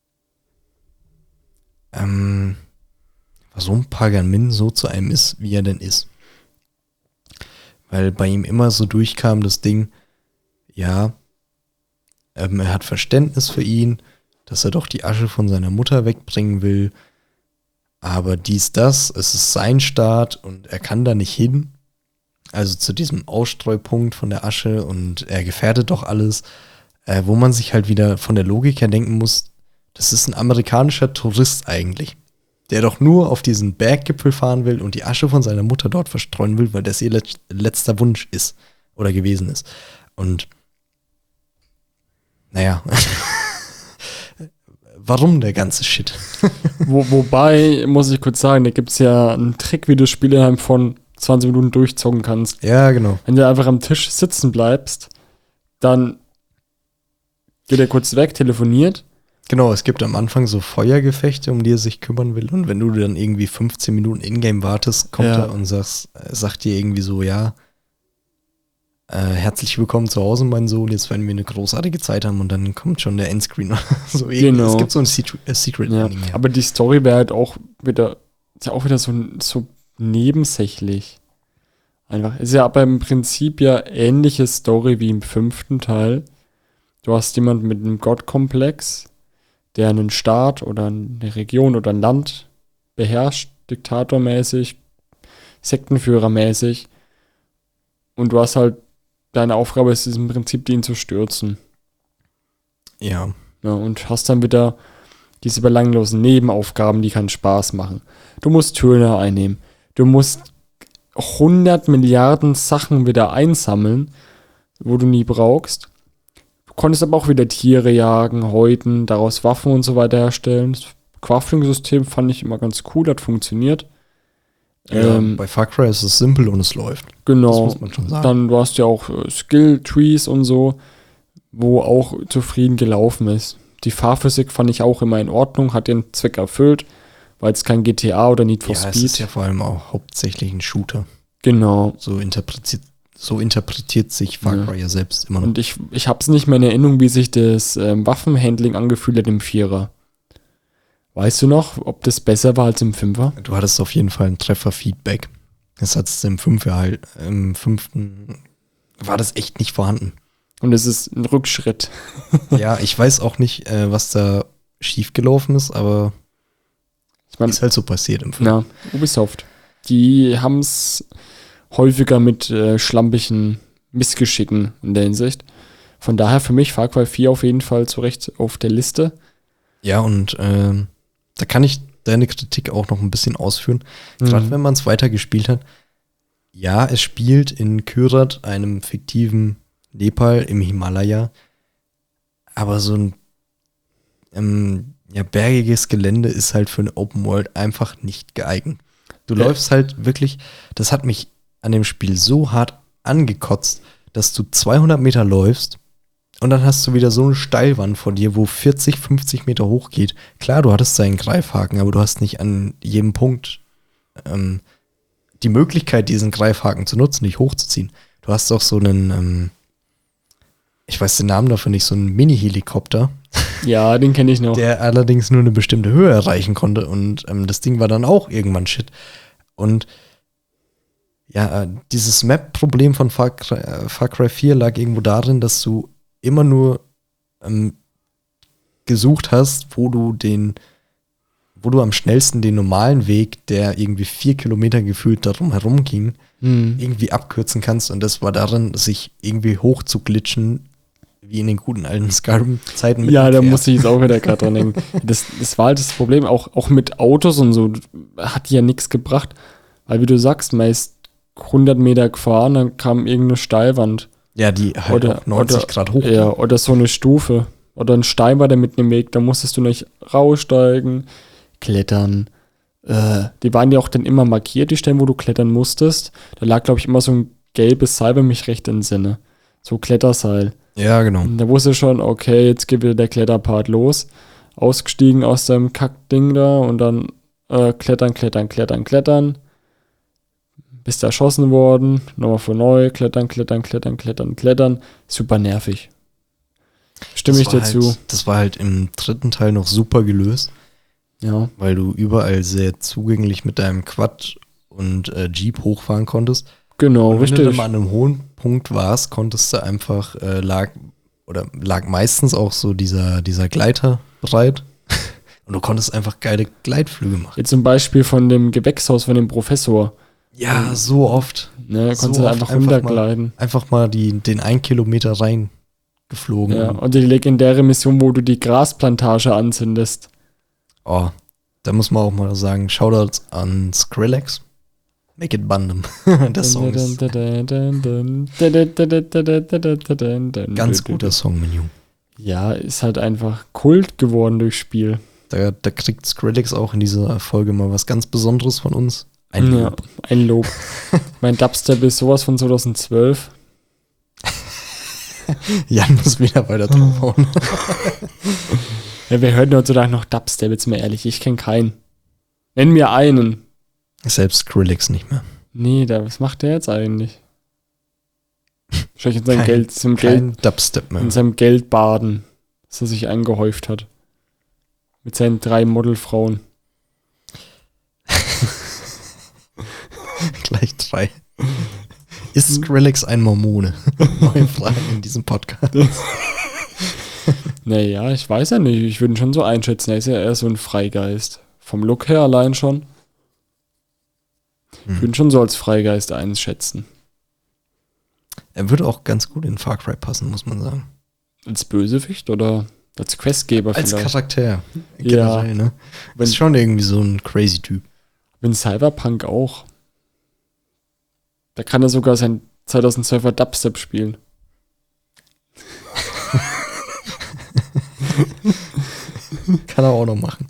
ähm, warum Pagan Min so zu einem ist, wie er denn ist. Weil bei ihm immer so durchkam das Ding, ja, ähm, er hat Verständnis für ihn, dass er doch die Asche von seiner Mutter wegbringen will, aber dies, das, es ist sein Staat und er kann da nicht hin. Also zu diesem Ausstreupunkt von der Asche und er gefährdet doch alles, äh, wo man sich halt wieder von der Logik her denken muss, das ist ein amerikanischer Tourist eigentlich, der doch nur auf diesen Berggipfel fahren will und die Asche von seiner Mutter dort verstreuen will, weil das ihr let- letzter Wunsch ist oder gewesen ist. Und naja, warum der ganze Shit? Wo, wobei, muss ich kurz sagen, da gibt es ja einen Trick, wie du das Spiel innerhalb von zwanzig Minuten durchzocken kannst. Ja, genau. Wenn du einfach am Tisch sitzen bleibst, dann geht er kurz weg, telefoniert. Genau, es gibt am Anfang so Feuergefechte, um die er sich kümmern will. Und wenn du dann irgendwie fünfzehn Minuten Ingame wartest, kommt Ja. er und sagst, äh, sagt dir irgendwie so, ja, äh, herzlich willkommen zu Hause, mein Sohn, jetzt werden wir eine großartige Zeit haben und dann kommt schon der Endscreen. so irgendwie. Genau. Es gibt so ein Secret, äh, Secret Ja. Ending. Ja. Aber die Story wäre halt auch wieder, ist ja auch wieder so, so nebensächlich. Einfach. Ist ja aber im Prinzip ja ähnliche Story wie im fünften Teil. Du hast jemanden mit einem Gottkomplex, der einen Staat oder eine Region oder ein Land beherrscht, diktatormäßig, sektenführermäßig. Und du hast halt, deine Aufgabe ist es im Prinzip, den zu stürzen. ja. Ja, und hast dann wieder diese belanglosen Nebenaufgaben, die keinen Spaß machen. Du musst Türen einnehmen. Du musst hundert Milliarden Sachen wieder einsammeln, wo du nie brauchst. Du konntest aber auch wieder Tiere jagen, häuten, daraus Waffen und so weiter herstellen. Das Crafting-System fand ich immer ganz cool, hat funktioniert. Ja, Ähm, bei Far Cry ist es simpel und es läuft. Genau. Das muss man schon sagen. Dann, du hast ja auch äh, Skill-Trees und so, wo auch zufrieden gelaufen ist. Die Fahrphysik fand ich auch immer in Ordnung, hat den Zweck erfüllt, weil es kein G T A oder Need for Ja, es Speed. ist ja vor allem auch hauptsächlich ein Shooter. Genau. So interpretiert, so interpretiert sich Far Ja. Cry ja selbst immer noch. Und ich, ich habe es nicht mehr in Erinnerung, wie sich das ähm, Waffenhandling angefühlt hat im Vierer. Weißt du noch, ob das besser war als im Fünfer? Du hattest auf jeden Fall ein Trefferfeedback. Das hattest du im Fünfer halt, im fünften war das echt nicht vorhanden. Und es ist ein Rückschritt. Ja, ich weiß auch nicht, äh, was da schiefgelaufen ist, aber Ich meine, ist halt so passiert im Fünfer. na, Ubisoft. Die haben es häufiger mit äh, schlampigen Missgeschicken in der Hinsicht. Von daher für mich Far Cry vier auf jeden Fall zu Recht auf der Liste. Ja, und ähm, da kann ich deine Kritik auch noch ein bisschen ausführen. Gerade Mhm. wenn man es weitergespielt hat. Ja, es spielt in Kyrat, einem fiktiven Nepal im Himalaya. Aber so ein ähm, ja, bergiges Gelände ist halt für eine Open World einfach nicht geeignet. Du Ja. läufst halt wirklich, das hat mich an dem Spiel so hart angekotzt, dass du zweihundert Meter läufst und dann hast du wieder so eine Steilwand vor dir, wo vierzig, fünfzig Meter hoch geht. Klar, du hattest deinen Greifhaken, aber du hast nicht an jedem Punkt ähm, die Möglichkeit, diesen Greifhaken zu nutzen, dich hochzuziehen. Du hast auch so einen, ähm, ich weiß den Namen dafür nicht, so einen Mini-Helikopter, Ja, den kenne ich noch. der allerdings nur eine bestimmte Höhe erreichen konnte und ähm, das Ding war dann auch irgendwann Shit. Und ja, äh, dieses Map-Problem von Far Cry, äh, Far Cry vier lag irgendwo darin, dass du immer nur ähm, gesucht hast, wo du den, wo du am schnellsten den normalen Weg, der irgendwie vier Kilometer gefühlt darum herum ging, Hm. irgendwie abkürzen kannst. Und das war darin, sich irgendwie hoch zu glitschen, wie in den guten alten Skyrim-Zeiten. mit Ja, dem da Pferd. musste ich jetzt auch wieder gerade dran denken. Das, das war halt das Problem, auch, auch mit Autos und so, hat ja nichts gebracht. Weil, wie du sagst, man ist hundert Meter gefahren, dann kam irgendeine Steilwand. Ja, die halt Oder, auf neunzig oder, Grad hoch. Ja, oder so eine Stufe. Oder ein Stein war da mitten im Weg, da musstest du nicht raussteigen, klettern. Äh, die waren ja auch dann immer markiert, die Stellen, wo du klettern musstest. Da lag, glaube ich, immer so ein gelbes Seil, wenn mich recht entsinne. So Kletterseil. Ja, genau. Und da wusste ich schon, okay, jetzt geht wieder der Kletterpart los. Ausgestiegen aus seinem Kackding da und dann äh, klettern, klettern, klettern, klettern. Bist erschossen worden, nochmal von neu, klettern, klettern, klettern, klettern, klettern. Super nervig. Stimme Das ich war dazu. Halt, das war halt im dritten Teil noch super gelöst, Ja. weil du überall sehr zugänglich mit deinem Quad und äh, Jeep hochfahren konntest. Genau, Und wenn du richtig. dann mal an einem hohen Punkt warst, konntest du einfach, äh, lag, oder lag meistens auch so dieser, dieser Gleiter bereit. Und du konntest einfach geile Gleitflüge machen. Jetzt zum Beispiel von dem Gewächshaus von dem Professor. Ja, so oft. Ne, da So konntest du oft einfach einfach runtergleiten. Einfach mal die, den einen Kilometer reingeflogen. Ja, und die legendäre Mission, wo du die Grasplantage anzündest. Oh, da muss man auch mal sagen, Shoutouts an Skrillex. Make it Bandem. Der Song ist ganz guter Song, mein Junge. Ja, ist halt einfach Kult geworden durchs Spiel. Da, da kriegt Skrillex auch in dieser Folge mal was ganz Besonderes von uns. Ein Ja, Lob. ein Lob. Mein Dubstep ist sowas von zweitausendzwölf. Jan muss wieder weiter draufhauen. Ja, wer hört denn heutzutage noch Dubstep, jetzt mal ehrlich? Ich kenne keinen. Nenn mir einen. Selbst Skrillex nicht mehr. Nee, da, was macht der jetzt eigentlich? Wahrscheinlich in seinem Kein- Geld, seinem Kein Geld, Dubstep mehr. in seinem Geld baden, das er sich eingehäuft hat. Mit seinen drei Modelfrauen. Gleich drei. Ist Skrillex ein Mormone? Neue Frage in diesem Podcast. Naja, ich weiß ja nicht. Ich würde ihn schon so einschätzen. Er ist ja eher so ein Freigeist. Vom Look her allein schon. Ich würde ihn schon so als Freigeist einschätzen. Er würde auch ganz gut in Far Cry passen, muss man sagen. Als Bösewicht oder als Questgeber Als vielleicht? Charakter. Ja. Generell, ne? Wenn- Ist schon irgendwie so ein crazy Typ. Wenn Cyberpunk auch. Da kann er sogar sein zweitausendzwölfer Dubstep spielen. Kann er auch noch machen.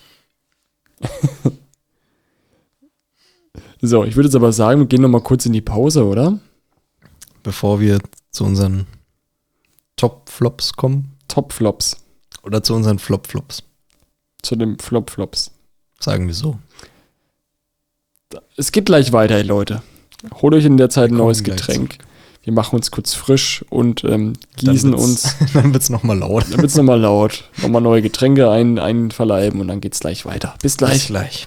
So, ich würde jetzt aber sagen, wir gehen noch mal kurz in die Pause, oder? Bevor wir zu unseren Top-Flops kommen. Top-Flops. Oder zu unseren Flop-Flops. Zu den Flop-Flops. Sagen wir so. Es geht gleich weiter, ey Leute. Holt euch in der Zeit ein Wir neues kommen gleich Getränk. Wir machen uns kurz frisch und ähm, gießen Dann wird's- uns. Dann wird es nochmal laut. Dann wird's nochmal laut. Nochmal neue Getränke ein, einverleiben und dann geht's gleich weiter. Bis Bis gleich. gleich.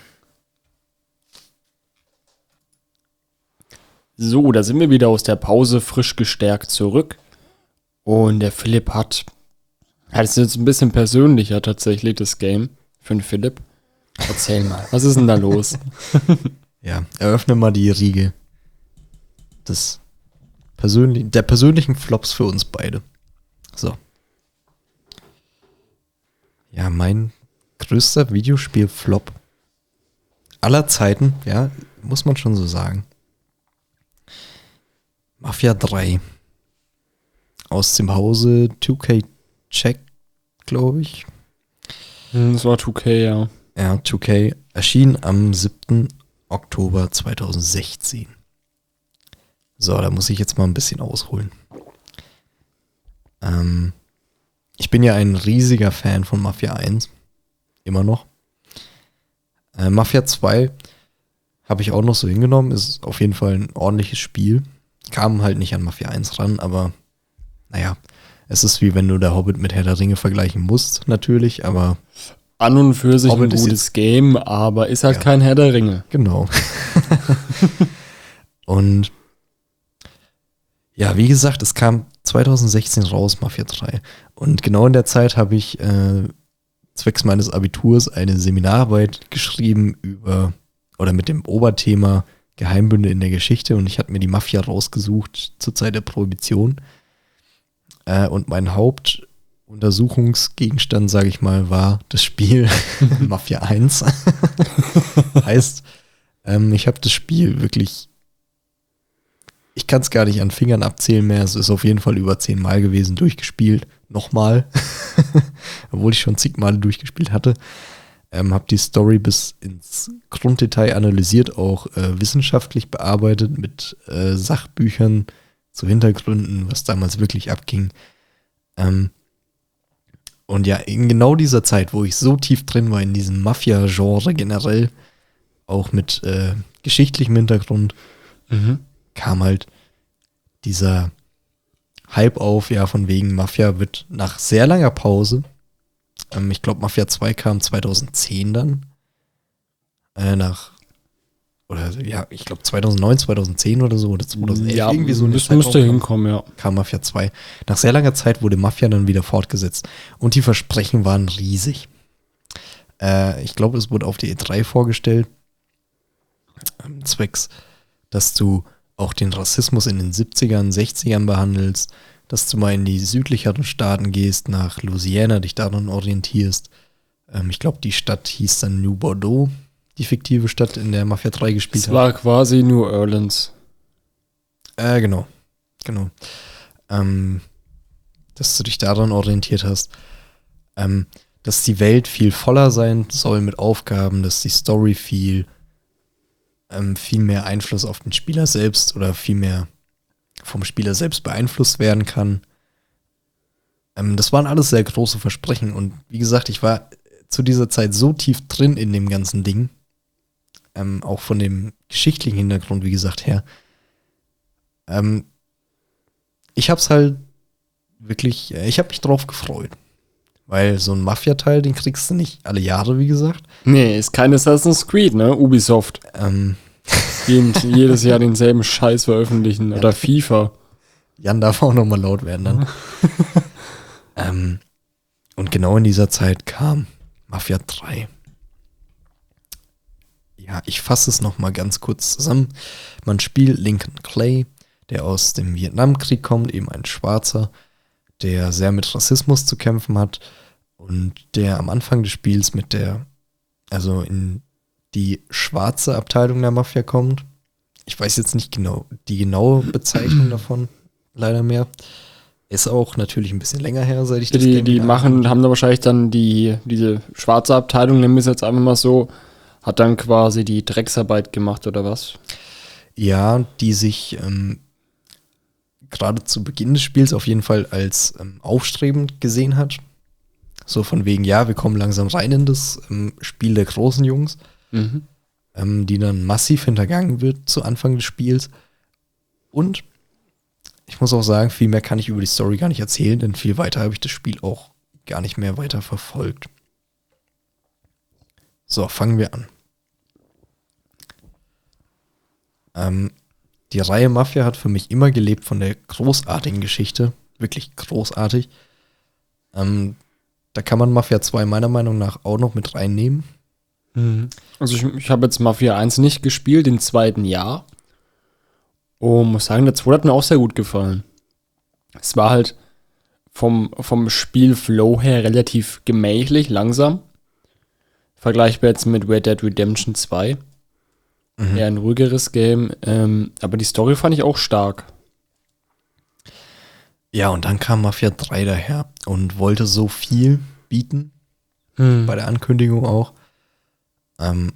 So, da sind wir wieder aus der Pause frisch gestärkt zurück. Und der Philipp hat. Ja, das ist jetzt ein bisschen persönlicher tatsächlich, das Game. Für den Philipp. Erzähl mal, was ist denn da los? Ja, eröffne mal die Riege des persönlichen, der persönlichen Flops für uns beide. So. Ja, mein größter Videospiel-Flop aller Zeiten, ja, muss man schon so sagen. Mafia drei. Aus dem Hause zwei K Check, glaube ich. Hm, Das war zwei K, ja. Ja, zwei K erschien am siebten Oktober zweitausendsechzehn. So, da muss ich jetzt mal ein bisschen ausholen. Ähm, ich bin ja ein riesiger Fan von Mafia eins. Immer noch. Äh, Mafia zwei habe ich auch noch so hingenommen. Ist auf jeden Fall ein ordentliches Spiel. Kam halt nicht an Mafia eins ran, aber naja, es ist wie wenn du der Hobbit mit Herr der Ringe vergleichen musst, natürlich, aber An und für sich Hobbit ein ist gutes Game, aber ist halt Ja. kein Herr der Ringe. genau. Und ja, wie gesagt, es kam zweitausendsechzehn raus, Mafia drei. Und genau in der Zeit habe ich äh, zwecks meines Abiturs eine Seminararbeit geschrieben über, oder mit dem Oberthema Geheimbünde in der Geschichte, und ich hatte mir die Mafia rausgesucht zur Zeit der Prohibition. Äh, und mein Hauptuntersuchungsgegenstand, sage ich mal, war das Spiel Mafia eins. Heißt, ähm, ich habe das Spiel wirklich, ich kann es gar nicht an Fingern abzählen mehr, es ist auf jeden Fall über zehn Mal gewesen, durchgespielt. Nochmal. Obwohl ich schon zig Male durchgespielt hatte. Ähm, habe die Story bis ins Grunddetail analysiert, auch äh, wissenschaftlich bearbeitet mit äh, Sachbüchern zu Hintergründen, was damals wirklich abging. Ähm, und ja, in genau dieser Zeit, wo ich so tief drin war in diesem Mafia-Genre generell, auch mit äh, geschichtlichem Hintergrund, Mhm. kam halt dieser Hype auf, ja, von wegen Mafia wird nach sehr langer Pause, ähm, ich glaube Mafia zwei kam zweitausendzehn dann, äh, nach, oder ja, ich glaube zweitausendneun, zweitauszehn oder so, oder zweitauself, Ja, irgendwie so eine das Zeitraum müsste kam- hinkommen, ja. kam Mafia zwei. Nach sehr langer Zeit wurde Mafia dann wieder fortgesetzt. Und die Versprechen waren riesig. Äh, ich glaube, es wurde auf der E drei vorgestellt. ähm, Zwecks, dass du auch den Rassismus in den siebzigern, sechzigern behandelst, dass du mal in die südlicheren Staaten gehst, nach Louisiana, dich daran orientierst. Ähm, ich glaube, die Stadt hieß dann New Bordeaux, die fiktive Stadt, in der Mafia drei gespielt Es hat. war quasi New Orleans. Äh, genau. Genau. Ähm, dass du dich daran orientiert hast. Ähm, dass die Welt viel voller sein soll mit Aufgaben, dass die Story viel, ähm, viel mehr Einfluss auf den Spieler selbst oder viel mehr vom Spieler selbst beeinflusst werden kann. Ähm, das waren alles sehr große Versprechen. Und wie gesagt, ich war zu dieser Zeit so tief drin in dem ganzen Ding, ähm, auch von dem geschichtlichen Hintergrund, wie gesagt, her. Ähm, ich hab's halt wirklich, äh, ich hab mich drauf gefreut. Weil so ein Mafia-Teil, den kriegst du nicht alle Jahre, wie gesagt. Nee, ist kein Assassin's Creed, ne? Ubisoft. Ähm, Jeden, jedes Jahr denselben Scheiß veröffentlichen. Oder FIFA. Jan darf auch nochmal laut werden dann. ähm, und genau in dieser Zeit kam Mafia drei. Ja, ich fasse es nochmal ganz kurz zusammen. Man spielt Lincoln Clay, der aus dem Vietnamkrieg kommt, eben ein Schwarzer, der sehr mit Rassismus zu kämpfen hat und der am Anfang des Spiels mit der, also in die schwarze Abteilung der Mafia kommt. Ich weiß jetzt nicht genau die genaue Bezeichnung davon, leider mehr. Ist auch natürlich ein bisschen länger her, seit ich das Die, Game die wieder machen, haben da wahrscheinlich dann die, diese schwarze Abteilung, nehmen wir es jetzt einfach mal so, hat dann quasi die Drecksarbeit gemacht oder was? Ja, die sich ähm, gerade zu Beginn des Spiels auf jeden Fall als ähm, aufstrebend gesehen hat. So von wegen, ja, wir kommen langsam rein in das ähm, Spiel der großen Jungs, Mhm. ähm, die dann massiv hintergangen wird zu Anfang des Spiels. Und ich muss auch sagen, viel mehr kann ich über die Story gar nicht erzählen, denn viel weiter habe ich das Spiel auch gar nicht mehr weiter verfolgt. So, fangen wir an. Ähm, die Reihe Mafia hat für mich immer gelebt von der großartigen Geschichte. Wirklich großartig. Ähm, da kann man Mafia zwei meiner Meinung nach auch noch mit reinnehmen. Also ich, ich habe jetzt Mafia eins nicht gespielt, den zweiten Jahr. Und muss sagen, der zweite hat mir auch sehr gut gefallen. Es war halt vom, vom Spielflow her relativ gemächlich, langsam. Vergleichbar jetzt mit Red Dead Redemption zwei. Mhm. Eher ein ruhigeres Game. Ähm, aber die Story fand ich auch stark. Ja, und dann kam Mafia drei daher und wollte so viel bieten, bei der Ankündigung auch. Ähm,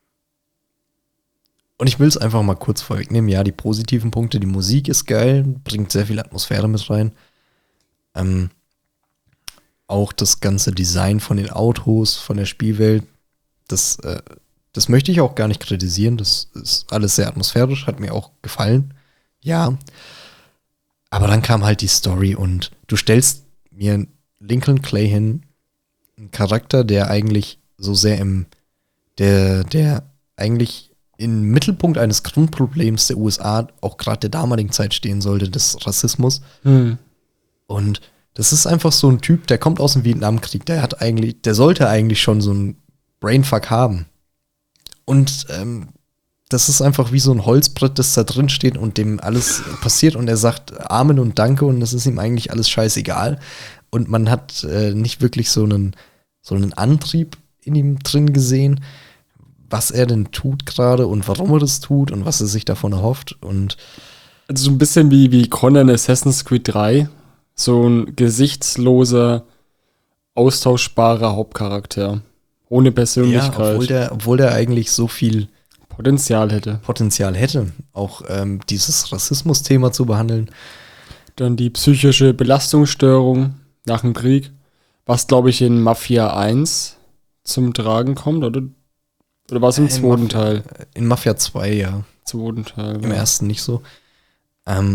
und ich will es einfach mal kurz vorwegnehmen. Ja, die positiven Punkte, die Musik ist geil, bringt sehr viel Atmosphäre mit rein. Ähm, auch das ganze Design von den Autos, von der Spielwelt, das, äh, das möchte ich auch gar nicht kritisieren. Das ist alles sehr atmosphärisch, hat mir auch gefallen. Ja. Aber dann kam halt die Story und du stellst mir Lincoln Clay hin, einen Charakter, der eigentlich so sehr im, der, der eigentlich im Mittelpunkt eines Grundproblems der U S A, auch gerade der damaligen Zeit stehen sollte, des Rassismus. Hm. Und Das ist einfach so ein Typ, der kommt aus dem Vietnamkrieg. Der hat eigentlich, der sollte eigentlich schon so einen Brainfuck haben. Und ähm, das ist einfach wie so ein Holzbrett, das da drin steht und dem alles passiert und er sagt Amen und Danke und das ist ihm eigentlich alles scheißegal. Und man hat äh, nicht wirklich so einen, so einen Antrieb in ihm drin gesehen, was er denn tut gerade und warum er das tut und was er sich davon erhofft. Und Also so ein bisschen wie, wie Connor in Assassin's Creed drei. So ein gesichtsloser, austauschbarer Hauptcharakter. Ohne ja, Persönlichkeit. obwohl der, obwohl der eigentlich so viel Potenzial hätte. Potenzial hätte, auch ähm, dieses Rassismus-Thema zu behandeln. Dann die psychische Belastungsstörung nach dem Krieg, was glaube ich in Mafia eins zum Tragen kommt, oder? Oder war es im In zweiten Mafia- Teil? In Mafia zwei, ja. Zweiten Teil. Im ja. ersten nicht so. Ähm,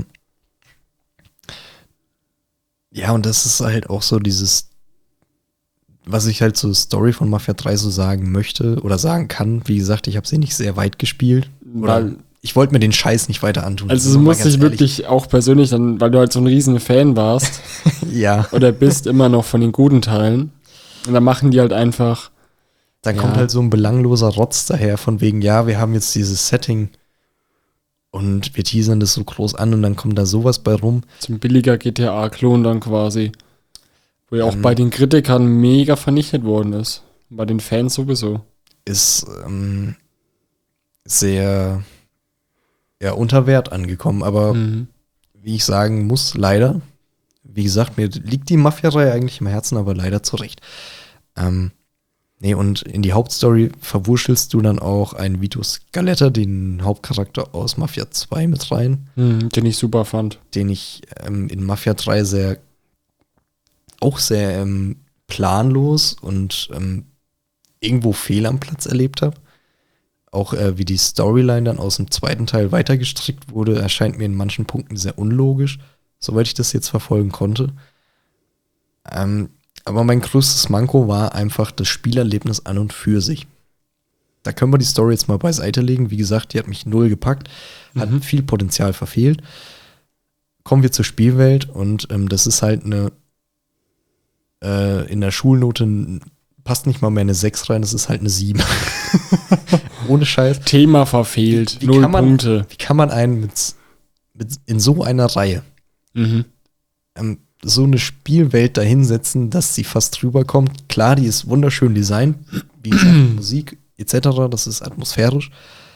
ja, und das ist halt auch so dieses, was ich halt zur Story von Mafia drei so sagen möchte oder sagen kann. Wie gesagt, ich habe sie nicht sehr weit gespielt. Oder Weil, ich wollte mir den Scheiß nicht weiter antun. also Mal du musst ganz dich ehrlich. wirklich auch persönlich dann, weil du halt so ein riesen Fan warst Ja, oder bist immer noch von den guten Teilen. Und dann machen die halt einfach, dann Ja. kommt halt so ein belangloser Rotz daher, von wegen, ja, wir haben jetzt dieses Setting und wir teasern das so groß an und dann kommt da sowas bei rum. zum billiger G T A-Klon dann quasi. Wo ja auch Ähm. bei den Kritikern mega vernichtet worden ist. Bei den Fans sowieso. Ist ähm, sehr ja, unter Wert angekommen, aber Mhm. wie ich sagen muss, leider, wie gesagt, mir liegt die Mafia-Reihe eigentlich im Herzen, aber leider zurecht. Ähm, nee, und in die Hauptstory verwurschelst du dann auch einen Vito Scaletta, den Hauptcharakter aus Mafia zwei mit rein, Mhm, den ich super fand. den ich ähm, in Mafia drei sehr, auch sehr ähm, planlos und ähm, irgendwo fehl am Platz erlebt habe. Auch äh, wie die Storyline dann aus dem zweiten Teil weitergestrickt wurde, erscheint mir in manchen Punkten sehr unlogisch, soweit ich das jetzt verfolgen konnte. Ähm, aber mein größtes Manko war einfach das Spielerlebnis an und für sich. Da können wir die Story jetzt mal beiseite legen. Wie gesagt, die hat mich null gepackt, hat Mhm. viel Potenzial verfehlt. Kommen wir zur Spielwelt und ähm, das ist halt eine äh, in der Schulnote n- passt nicht mal mehr eine sechs rein, das ist halt eine sieben. Ohne Scheiß. Thema verfehlt, Wie null kann man- Punkte. Wie kann man einen mit, mit in so einer Reihe Mhm. ähm, so eine Spielwelt dahinsetzen, dass sie fast drüber kommt? Klar, die ist wunderschön designt, wie gesagt, Musik et cetera, das ist atmosphärisch.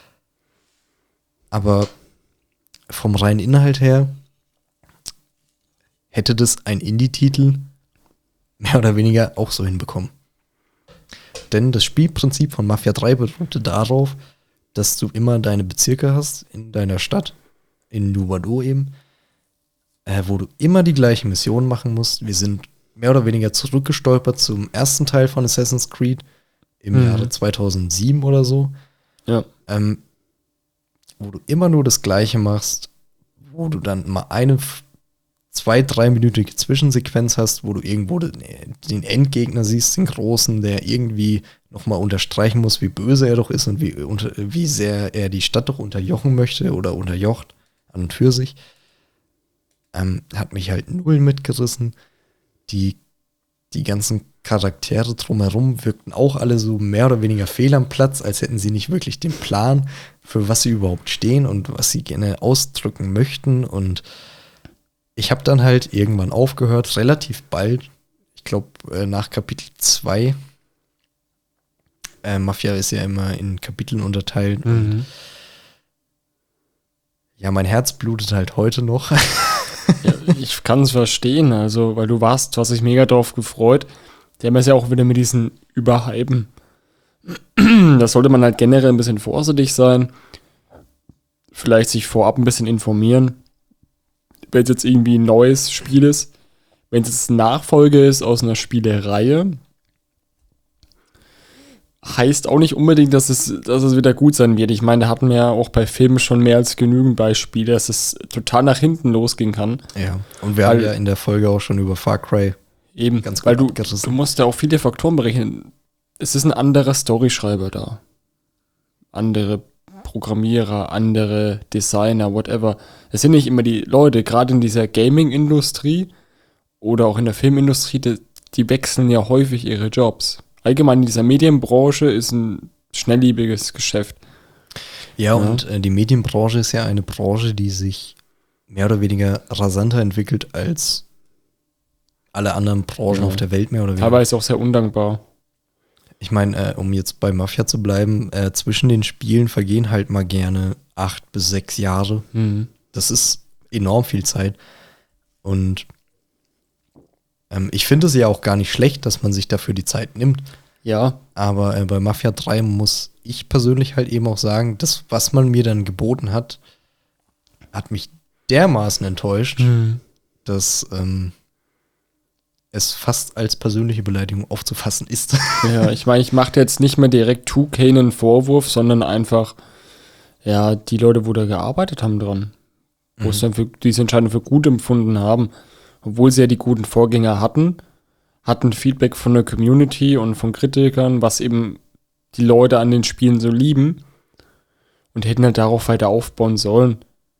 Aber vom reinen Inhalt her hätte das ein Indie-Titel mehr oder weniger auch so hinbekommen. Denn das Spielprinzip von Mafia drei beruhte darauf, dass du immer deine Bezirke hast in deiner Stadt, in Nuvado eben, äh, wo du immer die gleichen Missionen machen musst. Wir sind mehr oder weniger zurückgestolpert zum ersten Teil von Assassin's Creed im Mhm. Jahre zweitausendsieben oder so, Ja. ähm, wo du immer nur das Gleiche machst, wo du dann mal eine f- zwei, dreiminütige Zwischensequenz hast, wo du irgendwo den, den Endgegner siehst, den Großen, der irgendwie nochmal unterstreichen muss, wie böse er doch ist und wie, unter, wie sehr er die Stadt doch unterjochen möchte oder unterjocht an und für sich. Ähm, hat mich halt null mitgerissen. Die, die ganzen Charaktere drumherum wirkten auch alle so mehr oder weniger fehl am Platz, als hätten sie nicht wirklich den Plan, für was sie überhaupt stehen und was sie gerne ausdrücken möchten. Und ich habe dann halt irgendwann aufgehört, relativ bald, ich glaube äh, nach Kapitel zwei. Äh, Mafia ist ja immer in Kapiteln unterteilt. Und Mhm. ja, mein Herz blutet halt heute noch. Ja, ich kann es verstehen, also, weil du warst, du hast dich mega drauf gefreut. Die haben es ja auch wieder mit diesen Überhypen. Da sollte man halt generell ein bisschen vorsichtig sein. Vielleicht sich vorab ein bisschen informieren. Wenn es jetzt irgendwie ein neues Spiel ist. Wenn es jetzt eine Nachfolge ist aus einer Spielereihe, heißt auch nicht unbedingt, dass es, dass es wieder gut sein wird. Ich meine, da hatten wir ja auch bei Filmen schon mehr als genügend Beispiele, dass es total nach hinten losgehen kann. Ja, und wir Weil- haben ja in der Folge auch schon über Far Cry. Eben, Ganz gut weil du, abgerissen. du musst ja auch viele Faktoren berechnen. Es ist ein anderer Storyschreiber da. Andere Programmierer, andere Designer, whatever. Es sind nicht immer die Leute, gerade in dieser Gaming-Industrie oder auch in der Filmindustrie, die, die wechseln ja häufig ihre Jobs. Allgemein in dieser Medienbranche ist ein schnelllebiges Geschäft. Ja, und äh, die Medienbranche ist ja eine Branche, die sich mehr oder weniger rasanter entwickelt als alle anderen Branchen Ja. auf der Welt mehr oder weniger. Teilweise auch sehr undankbar. Ich meine, äh, um jetzt bei Mafia zu bleiben, äh, zwischen den Spielen vergehen halt mal gerne acht bis sechs Jahre. Mhm. Das ist enorm viel Zeit. Und ähm, ich finde es ja auch gar nicht schlecht, dass man sich dafür die Zeit nimmt. Ja, Aber äh, bei Mafia drei muss ich persönlich halt eben auch sagen, das, was man mir dann geboten hat, hat mich dermaßen enttäuscht, mhm. dass ähm, es fast als persönliche Beleidigung aufzufassen ist. Ja, ich meine, ich mache jetzt nicht mehr direkt zwei K einen Vorwurf, sondern einfach, ja, die Leute, wo da gearbeitet haben dran, wo es dann für diese Entscheidung für gut empfunden haben, obwohl sie ja die guten Vorgänger hatten, hatten Feedback von der Community und von Kritikern, was eben die Leute an den Spielen so lieben und hätten halt darauf weiter aufbauen sollen.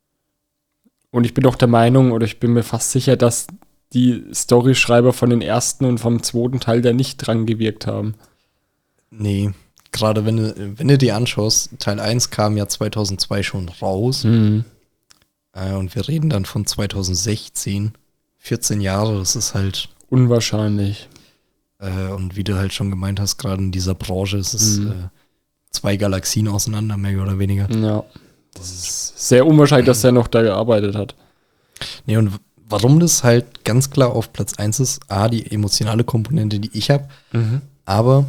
Und ich bin auch der Meinung, oder ich bin mir fast sicher, dass die Storyschreiber von den ersten und vom zweiten Teil da nicht dran gewirkt haben. Nee, gerade wenn du, wenn du dir anschaust, Teil eins kam ja zweitausendzwei schon raus. Mhm. Äh, und wir reden dann von zweitausendsechzehn. vierzehn Jahre, das ist halt, Unwahrscheinlich. äh, und wie du halt schon gemeint hast, gerade in dieser Branche ist es Mhm. äh, zwei Galaxien auseinander, mehr oder weniger. Ja. Das ist sehr unwahrscheinlich, dass er noch da gearbeitet hat. Nee, und w- warum das halt ganz klar auf Platz eins ist, A, die emotionale Komponente, die ich habe, Mhm. aber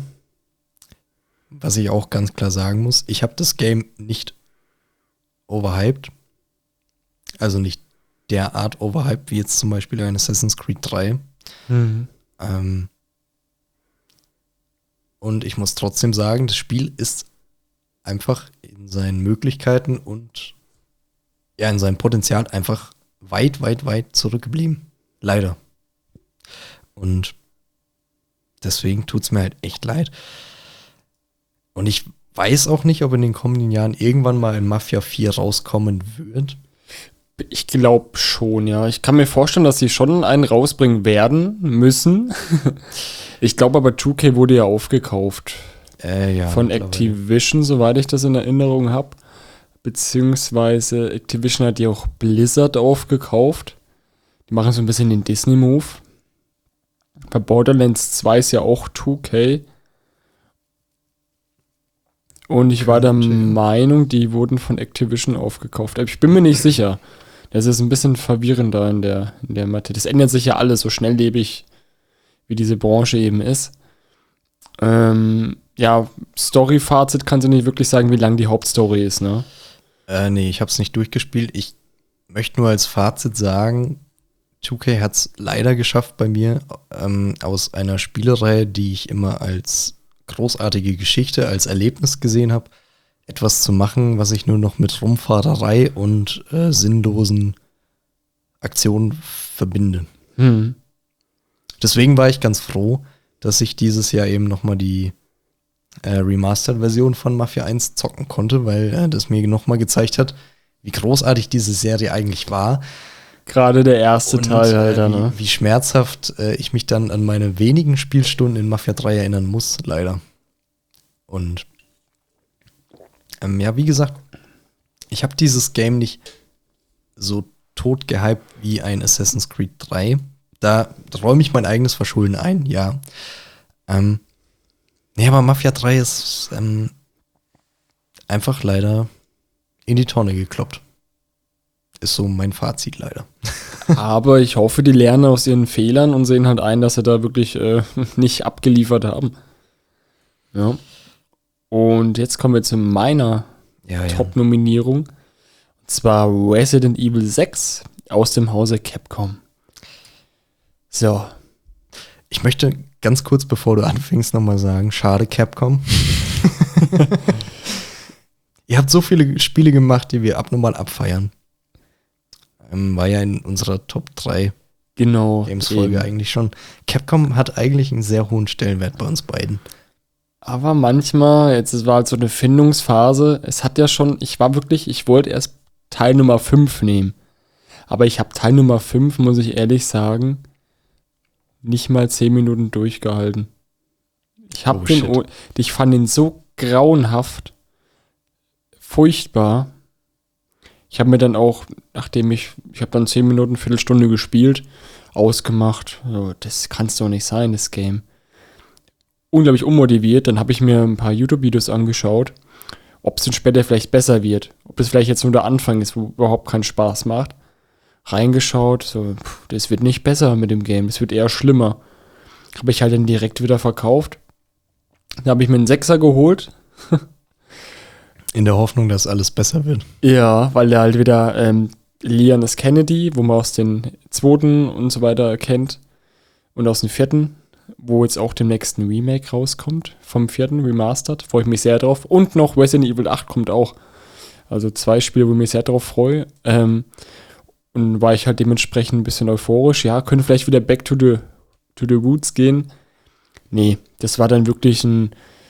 was ich auch ganz klar sagen muss, ich habe das Game nicht overhyped, also nicht derart overhyped wie jetzt zum Beispiel ein Assassin's Creed drei. Mhm. Ähm, und ich muss trotzdem sagen, das Spiel ist einfach in seinen Möglichkeiten und ja, in seinem Potenzial einfach weit, weit, weit zurückgeblieben. Leider. Und deswegen tut es mir halt echt leid. Und ich weiß auch nicht, ob in den kommenden Jahren irgendwann mal ein Mafia vier rauskommen wird. Ich glaube schon, ja. Ich kann mir vorstellen, dass sie schon einen rausbringen werden müssen. Ich glaube aber, zwei K wurde ja aufgekauft Äh, ja, von mittlerweile. Activision, soweit ich das in Erinnerung habe. Beziehungsweise Activision hat ja auch Blizzard aufgekauft. Die machen so ein bisschen den Disney-Move. Bei Borderlands zwei ist ja auch zwei K. Und ich war der Könnte, ja. Meinung, die wurden von Activision aufgekauft. Aber ich bin mir nicht sicher. Das ist ein bisschen verwirrender in der, in der Mathe. Das ändert sich ja alles so schnelllebig, wie diese Branche eben ist. Ähm, ja, Story-Fazit kannst du nicht wirklich sagen, wie lang die Hauptstory ist, ne? Äh, nee, ich habe es nicht durchgespielt. Ich möchte nur als Fazit sagen, zwei K hat es leider geschafft bei mir, ähm, aus einer Spielereihe, die ich immer als großartige Geschichte, als Erlebnis gesehen habe, etwas zu machen, was ich nur noch mit Rumfahrerei und äh, sinnlosen Aktionen verbinde. Hm. Deswegen war ich ganz froh, dass ich dieses Jahr eben noch mal die äh, Remastered-Version von Mafia eins zocken konnte, weil äh, das mir noch mal gezeigt hat, wie großartig diese Serie eigentlich war. Gerade der erste Und, Teil halt, äh, ne? wie, wie schmerzhaft äh, ich mich dann an meine wenigen Spielstunden in Mafia drei erinnern muss, leider. Und ähm, ja, wie gesagt, ich habe dieses Game nicht so tot gehypt wie ein Assassin's Creed drei. Da räume ich mein eigenes Verschulden ein, ja. Ähm, nee, aber Mafia drei ist ähm, einfach leider in die Tonne gekloppt. Ist so mein Fazit leider. Aber ich hoffe, die lernen aus ihren Fehlern und sehen halt ein, dass sie da wirklich äh, nicht abgeliefert haben. Ja. Und jetzt kommen wir zu meiner Ja, Top-Nominierung. Und zwar Resident Evil sechs aus dem Hause Capcom. So. Ich möchte ganz kurz, bevor du anfängst, nochmal sagen, schade Capcom. Ihr habt so viele Spiele gemacht, die wir abnormal abfeiern. Ähm, war ja in unserer Top drei Genau. Games-Folge eben. eigentlich schon. Capcom hat eigentlich einen sehr hohen Stellenwert bei uns beiden. Aber manchmal, jetzt es war halt so eine Findungsphase, es hat ja schon, ich war wirklich, ich wollte erst Teil Nummer fünf nehmen. Aber ich habe Teil Nummer fünf, muss ich ehrlich sagen, nicht mal zehn Minuten durchgehalten. Ich hab Oh, den, shit. oh, ich fand den so grauenhaft, furchtbar. Ich habe mir dann auch, nachdem ich, ich habe dann zehn Minuten, Viertelstunde gespielt, ausgemacht. So, das kann's doch nicht sein, das Game. Unglaublich unmotiviert. Dann habe ich mir ein paar YouTube-Videos angeschaut, ob es dann später vielleicht besser wird. Ob das vielleicht jetzt nur der Anfang ist, wo überhaupt keinen Spaß macht. Reingeschaut, so, pff, das wird nicht besser mit dem Game, das wird eher schlimmer. Habe ich halt dann direkt wieder verkauft. Da habe ich mir einen Sechser geholt. In der Hoffnung, dass alles besser wird. Ja, weil der halt wieder ähm, Leon S. Kennedy, wo man aus den zweiten und so weiter kennt, und aus dem vierten, wo jetzt auch dem nächsten Remake rauskommt, vom vierten Remastered, freue ich mich sehr drauf. Und noch Resident Evil acht kommt auch. Also zwei Spiele, wo ich mich sehr drauf freue. Ähm, und war ich halt dementsprechend ein bisschen euphorisch. Ja, könnte vielleicht wieder back to the, to the roots gehen. Nee, das war dann wirklich ein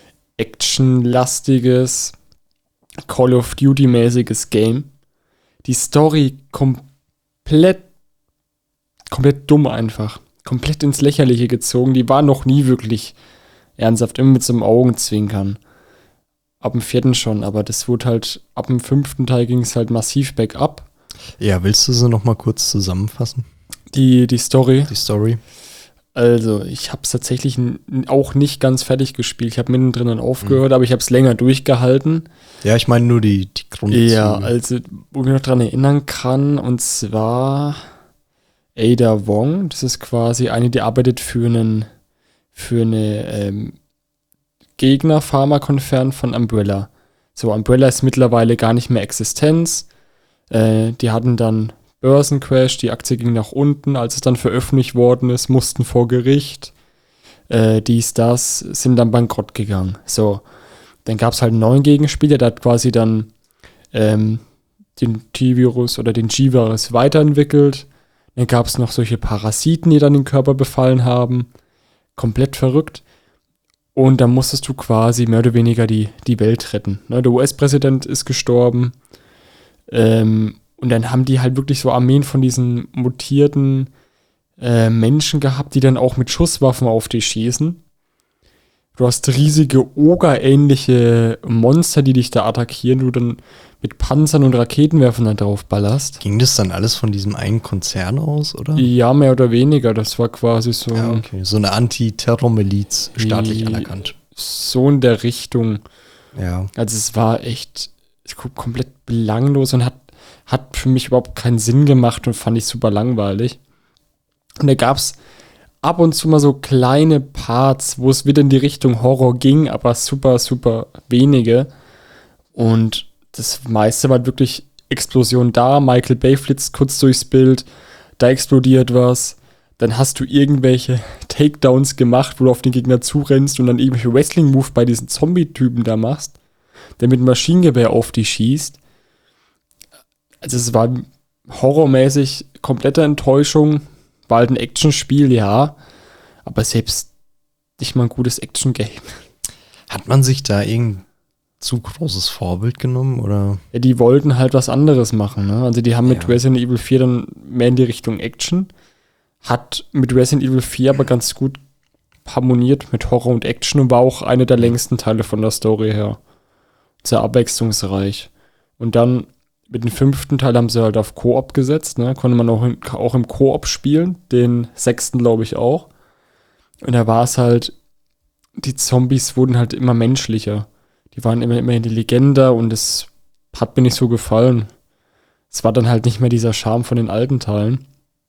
actionlastiges, Call of Duty-mäßiges Game. Die Story komplett, komplett dumm einfach. Komplett ins Lächerliche gezogen. Die war noch nie wirklich ernsthaft, immer mit so einem Augenzwinkern. Ab dem vierten schon, aber das wurde halt, ab dem fünften Teil ging es halt massiv bergab. Ja, willst du sie noch mal kurz zusammenfassen? Die, die Story. Die Story? Also, ich habe es tatsächlich n- auch nicht ganz fertig gespielt. Ich habe mittendrin dann aufgehört, aber ich habe es länger durchgehalten. Ja, ich meine nur die, die Grundzüge. Ja, also, wo ich mich noch dran erinnern kann, und zwar Ada Wong, das ist quasi eine, die arbeitet für einen für eine ähm, Gegner-Pharmakonzern von Umbrella. So, Umbrella ist mittlerweile gar nicht mehr Existenz. Äh, die hatten dann Börsencrash, die Aktie ging nach unten, als es dann veröffentlicht worden ist, mussten vor Gericht, äh, dies, das, sind dann bankrott gegangen. So, dann gab es halt einen neuen Gegenspieler, der hat quasi dann ähm, den T-Virus oder den G-Virus weiterentwickelt. Dann gab es noch solche Parasiten, die dann den Körper befallen haben. Komplett verrückt. Und dann musstest du quasi mehr oder weniger die, die Welt retten. Ne, der U S-Präsident ist gestorben. Ähm, und dann haben die halt wirklich so Armeen von diesen mutierten äh, Menschen gehabt, die dann auch mit Schusswaffen auf dich schießen. Du hast riesige Oger-ähnliche Monster, die dich da attackieren, du dann mit Panzern und Raketenwerfern da drauf ballerst. Ging das dann alles von diesem einen Konzern aus, oder? Ja, mehr oder weniger. Das war quasi so, Ja, okay. So eine Antiterror-Miliz, staatlich Die- anerkannt. so in der Richtung. Ja. Also es war echt komplett belanglos und hat, hat für mich überhaupt keinen Sinn gemacht und fand ich super langweilig. Und da gab es ab und zu mal so kleine Parts, wo es wieder in die Richtung Horror ging, aber super, super wenige. Und das meiste war wirklich Explosion da, Michael Bay flitzt kurz durchs Bild, da explodiert was. Dann hast du irgendwelche Takedowns gemacht, wo du auf den Gegner zurennst und dann irgendwelche Wrestling-Move bei diesen Zombie-Typen da machst, der mit einem Maschinengewehr auf dich schießt. Also es war horrormäßig komplette Enttäuschung. War halt ein Actionspiel, ja. Aber selbst nicht mal ein gutes Action-Game. Hat man sich da irgendein zu großes Vorbild genommen, oder? Ja, die wollten halt was anderes machen, ne? Also die haben mit Ja. Resident Evil vier dann mehr in die Richtung Action. Hat mit Resident Evil vier aber ganz gut harmoniert mit Horror und Action und war auch eine der längsten Teile von der Story her. Sehr abwechslungsreich. Und dann mit dem fünften Teil haben sie halt auf Koop gesetzt, ne? Konnte man auch, in, auch im Koop spielen. Den sechsten glaube ich auch. Und da war es halt, die Zombies wurden halt immer menschlicher. Die waren immer, immer intelligenter und es hat mir nicht so gefallen. Es war dann halt nicht mehr dieser Charme von den alten Teilen.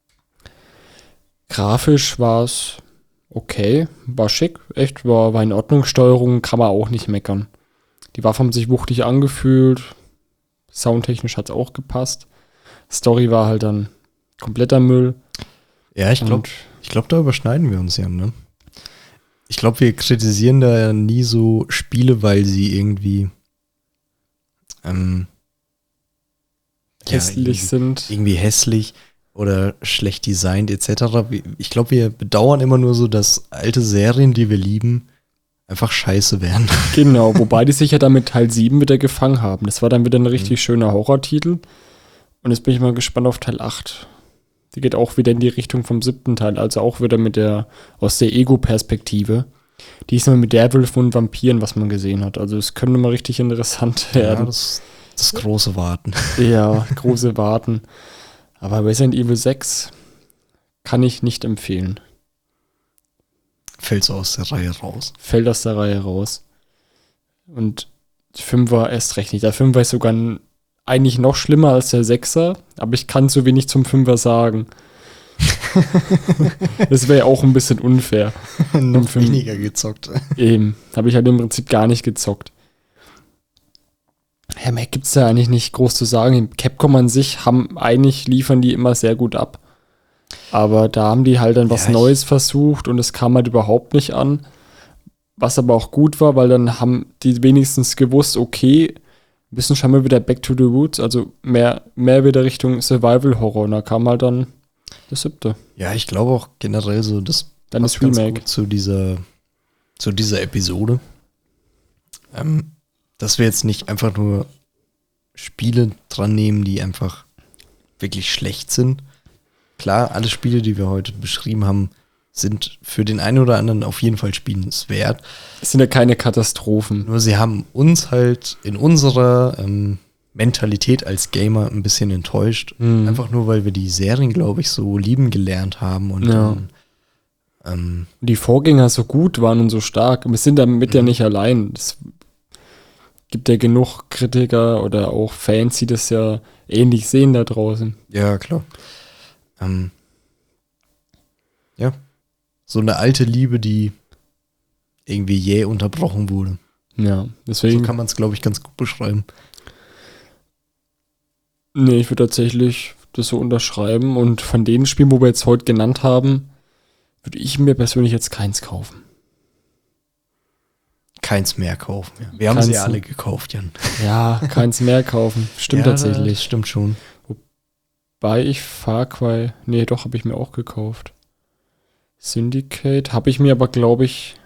Grafisch war es okay, war schick, echt, war, war in Ordnung. Steuerung kann man auch nicht meckern. Die Waffen haben sich wuchtig angefühlt. Soundtechnisch hat es auch gepasst. Story war halt dann kompletter Müll. Ja, ich glaube, Und ich glaub, da überschneiden wir uns ja, ne? Ich glaube, wir kritisieren da ja nie so Spiele, weil sie irgendwie ähm, ja, hässlich irgendwie, sind. irgendwie hässlich oder schlecht designt et cetera. Ich glaube, wir bedauern immer nur so, dass alte Serien, die wir lieben, einfach scheiße wären. Genau, wobei die sich ja dann mit Teil sieben wieder gefangen haben. Das war dann wieder ein richtig schöner Horrortitel. Und jetzt bin ich mal gespannt auf Teil acht. Die geht auch wieder in die Richtung vom siebten Teil, also auch wieder mit der, aus der Ego-Perspektive. Diesmal mit Werwölfen und Vampiren, was man gesehen hat. Also es könnte mal richtig interessant werden. Ja, das, das große Warten. Ja, große Warten. Aber Resident Evil sechs kann ich nicht empfehlen. Fällt so aus der Reihe raus. Fällt aus der Reihe raus. Und Fünfer erst recht nicht. Der Fünfer ist sogar ein, eigentlich noch schlimmer als der Sechser, aber ich kann so wenig zum Fünfer sagen. Das wäre ja auch ein bisschen unfair. Noch Fünf- weniger gezockt. Eben, habe ich halt im Prinzip gar nicht gezockt. Ja, mehr gibt es da eigentlich nicht groß zu sagen. Capcom an sich haben eigentlich, liefern die immer sehr gut ab. Aber da haben die halt dann was Ja, ich- Neues versucht und es kam halt überhaupt nicht an. Was aber auch gut war, weil dann haben die wenigstens gewusst, okay, ein bisschen schauen wir wieder back to the roots, also mehr, mehr wieder Richtung Survival-Horror. Und da kam halt dann das siebte. Ja, ich glaube auch generell so, das Dann passt das ganz Remake. gut zu dieser, zu dieser Episode. Ähm, dass wir jetzt nicht einfach nur Spiele dran nehmen, die einfach wirklich schlecht sind. Klar, alle Spiele, die wir heute beschrieben haben, sind für den einen oder anderen auf jeden Fall spielenswert. Es sind ja keine Katastrophen. Nur sie haben uns halt in unserer ähm, Mentalität als Gamer ein bisschen enttäuscht. Mhm. Einfach nur, weil wir die Serien, glaube ich, so lieben gelernt haben. Und Ja. dann, ähm, Die Vorgänger so gut waren und so stark. Wir sind damit ja nicht allein. Es gibt ja genug Kritiker oder auch Fans, die das ja ähnlich sehen da draußen. ja, klar. Ähm, ja. So eine alte Liebe, die irgendwie jäh unterbrochen wurde. Ja, So deswegen. kann man es, glaube ich, ganz gut beschreiben. Nee, ich würde tatsächlich das so unterschreiben. Und von den Spielen, wo wir jetzt heute genannt haben, würde ich mir persönlich jetzt keins kaufen. Keins mehr kaufen. Ja. Wir haben sie Keins- ja alle gekauft, Jan. Ja, keins mehr kaufen. Stimmt Ja, tatsächlich. das stimmt schon. Bei ich Far Cry, nee, doch, habe ich mir auch gekauft. Syndicate habe ich mir aber, glaube ich,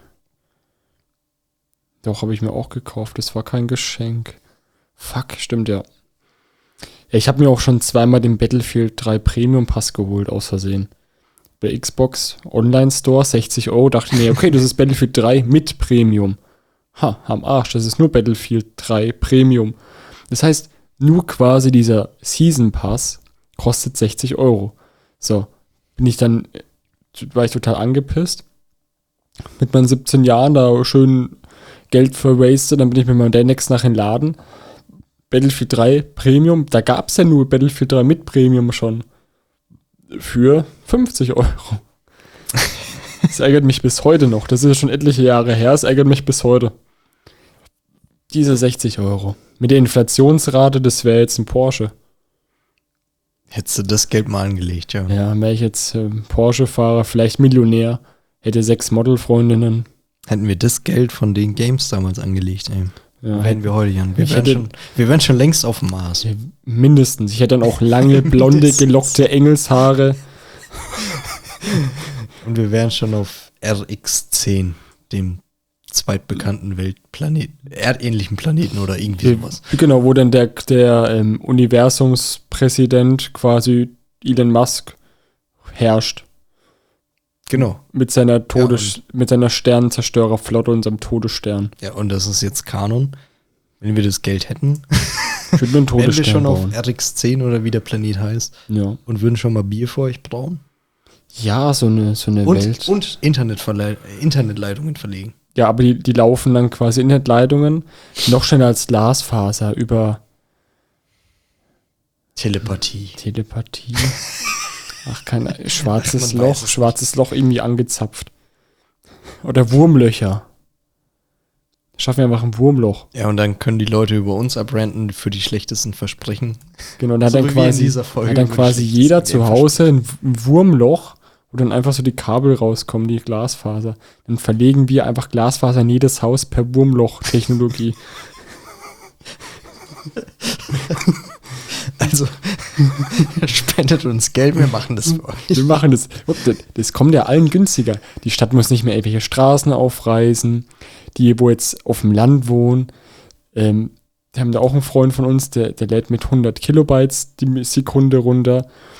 doch, habe ich mir auch gekauft. Das war kein Geschenk. Fuck, stimmt, ja. Ja, ich habe mir auch schon zweimal den Battlefield drei Premium Pass geholt, aus Versehen. Bei Xbox Online Store, sechzig Euro, dachte ich mir, okay, das ist Battlefield drei mit Premium. Ha, am Arsch, das ist nur Battlefield drei Premium. Das heißt, nur quasi dieser Season Pass kostet sechzig Euro. So, bin ich dann, war ich total angepisst. Mit meinen siebzehn Jahren da schön Geld verwastet, dann bin ich mit meinem Danex nach in den Laden. Battlefield drei Premium, da gab es ja nur Battlefield drei mit Premium schon. Für fünfzig Euro. Das ärgert mich bis heute noch. Das ist ja schon etliche Jahre her, es ärgert mich bis heute. Diese sechzig Euro. Mit der Inflationsrate, das wäre jetzt ein Porsche. Hättest du das Geld mal angelegt, ja. Ja, wäre ich jetzt ähm, Porsche-Fahrer, vielleicht Millionär, hätte sechs Model-Freundinnen. Hätten wir das Geld von den Games damals angelegt, ey. Ja, Wären wir heute, Jan. Wir Ich wären, hätte- schon, wir wären schon längst auf dem Mars. ja, mindestens. Ich hätte dann auch lange, blonde, Mindestens. gelockte Engelshaare. Und wir wären schon auf R X zehn, dem zweitbekannten Weltplaneten, erdähnlichen Planeten oder irgendwie sowas. Genau, wo dann der, der ähm, Universumspräsident quasi Elon Musk herrscht. Genau. Mit seiner Todes, mit seiner Sternenzerstörerflotte und seinem Todesstern. Ja, und das ist jetzt Kanon. Wenn wir das Geld hätten, Ich würde mir einen wären wir Todesstern schon auf bauen. R X zehn oder wie der Planet heißt Ja. und würden schon mal Bier für euch brauen. ja, so eine, so eine Welt. Und, und Internetverle Internetleitungen verlegen. Ja, aber die, die laufen dann quasi Internetleitungen noch schneller als Glasfaser über Telepathie. Telepathie. Ach, kein schwarzes Man weiß Loch, es schwarzes Loch irgendwie angezapft. Oder Wurmlöcher. Schaffen wir einfach ein Wurmloch. Ja, und dann können die Leute über uns abrenten für die schlechtesten Versprechen. Genau, und dann So hat wie dann wir in quasi, dieser Folge hat dann über die quasi schlechtesten jeder zu Ideen Hause ein W- ein Wurmloch, wo dann einfach so die Kabel rauskommen, die Glasfaser. Dann verlegen wir einfach Glasfaser in jedes Haus per Wurmloch-Technologie. Also, spendet uns Geld, wir machen das für euch. Wir machen das. Das- Das kommt ja allen günstiger. Die Stadt muss nicht mehr irgendwelche Straßen aufreißen. Die, wo jetzt auf dem Land wohnen, ähm, die haben da auch einen Freund von uns, der, der lädt mit hundert Kilobytes die Sekunde runter.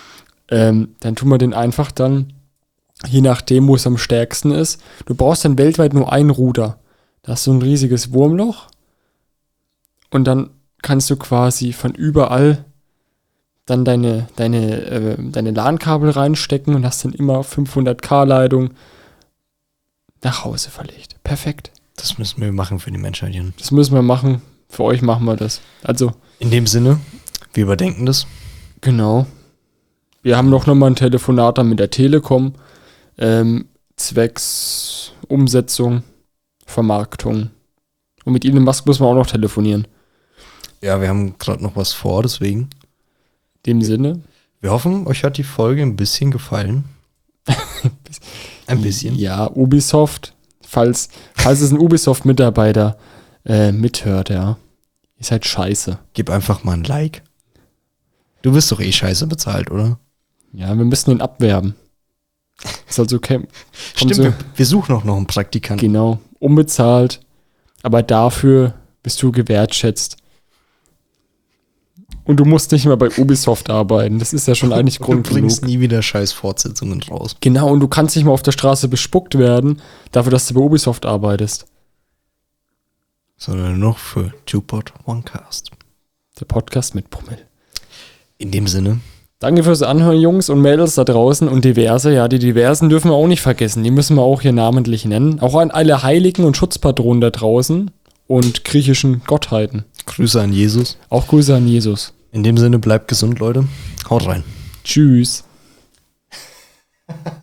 ähm, dann tun wir den einfach dann, je nachdem, wo es am stärksten ist. Du brauchst dann weltweit nur ein Ruder. Da hast du ein riesiges Wurmloch und dann kannst du quasi von überall dann deine, deine, äh, deine LAN-Kabel reinstecken und hast dann immer fünfhundert K Leitung nach Hause verlegt. Perfekt. Das müssen wir machen für die Menschheit, Jan. Das müssen wir machen. Für euch machen wir das. Also. In dem Sinne, wir überdenken das. Genau. Wir haben noch nochmal ein Telefonat dann mit der Telekom. Ähm, zwecks Umsetzung, Vermarktung. Und mit Elon Musk muss man auch noch telefonieren. Ja, wir haben gerade noch was vor, deswegen. In dem Sinne. Wir hoffen, euch hat die Folge ein bisschen gefallen. Ein bisschen. Ja, Ubisoft. Falls, falls es ein Ubisoft-Mitarbeiter äh, mithört, ja. Ihr seid scheiße. Gib einfach mal ein Like. Du wirst doch eh scheiße bezahlt, oder? Ja, wir müssen ihn abwerben. Ist also okay. Stimmt, so, wir, wir suchen auch noch einen Praktikanten. Genau, unbezahlt. Aber dafür bist du gewertschätzt. Und du musst nicht mehr bei Ubisoft arbeiten. Das ist ja schon eigentlich Grund genug. Du bringst genug. nie wieder scheiß Fortsetzungen raus. Genau, und du kannst nicht mal auf der Straße bespuckt werden, dafür, dass du bei Ubisoft arbeitest. Sondern nur noch für Two-Pod Onecast. Der Podcast mit Promille. In dem Sinne. Danke fürs Anhören, Jungs und Mädels da draußen und Diverse. Ja, die Diversen dürfen wir auch nicht vergessen. Die müssen wir auch hier namentlich nennen. Auch an alle Heiligen und Schutzpatronen da draußen und griechischen Gottheiten. Grüße an Jesus. Auch Grüße an Jesus. In dem Sinne, bleibt gesund, Leute. Haut rein. Tschüss.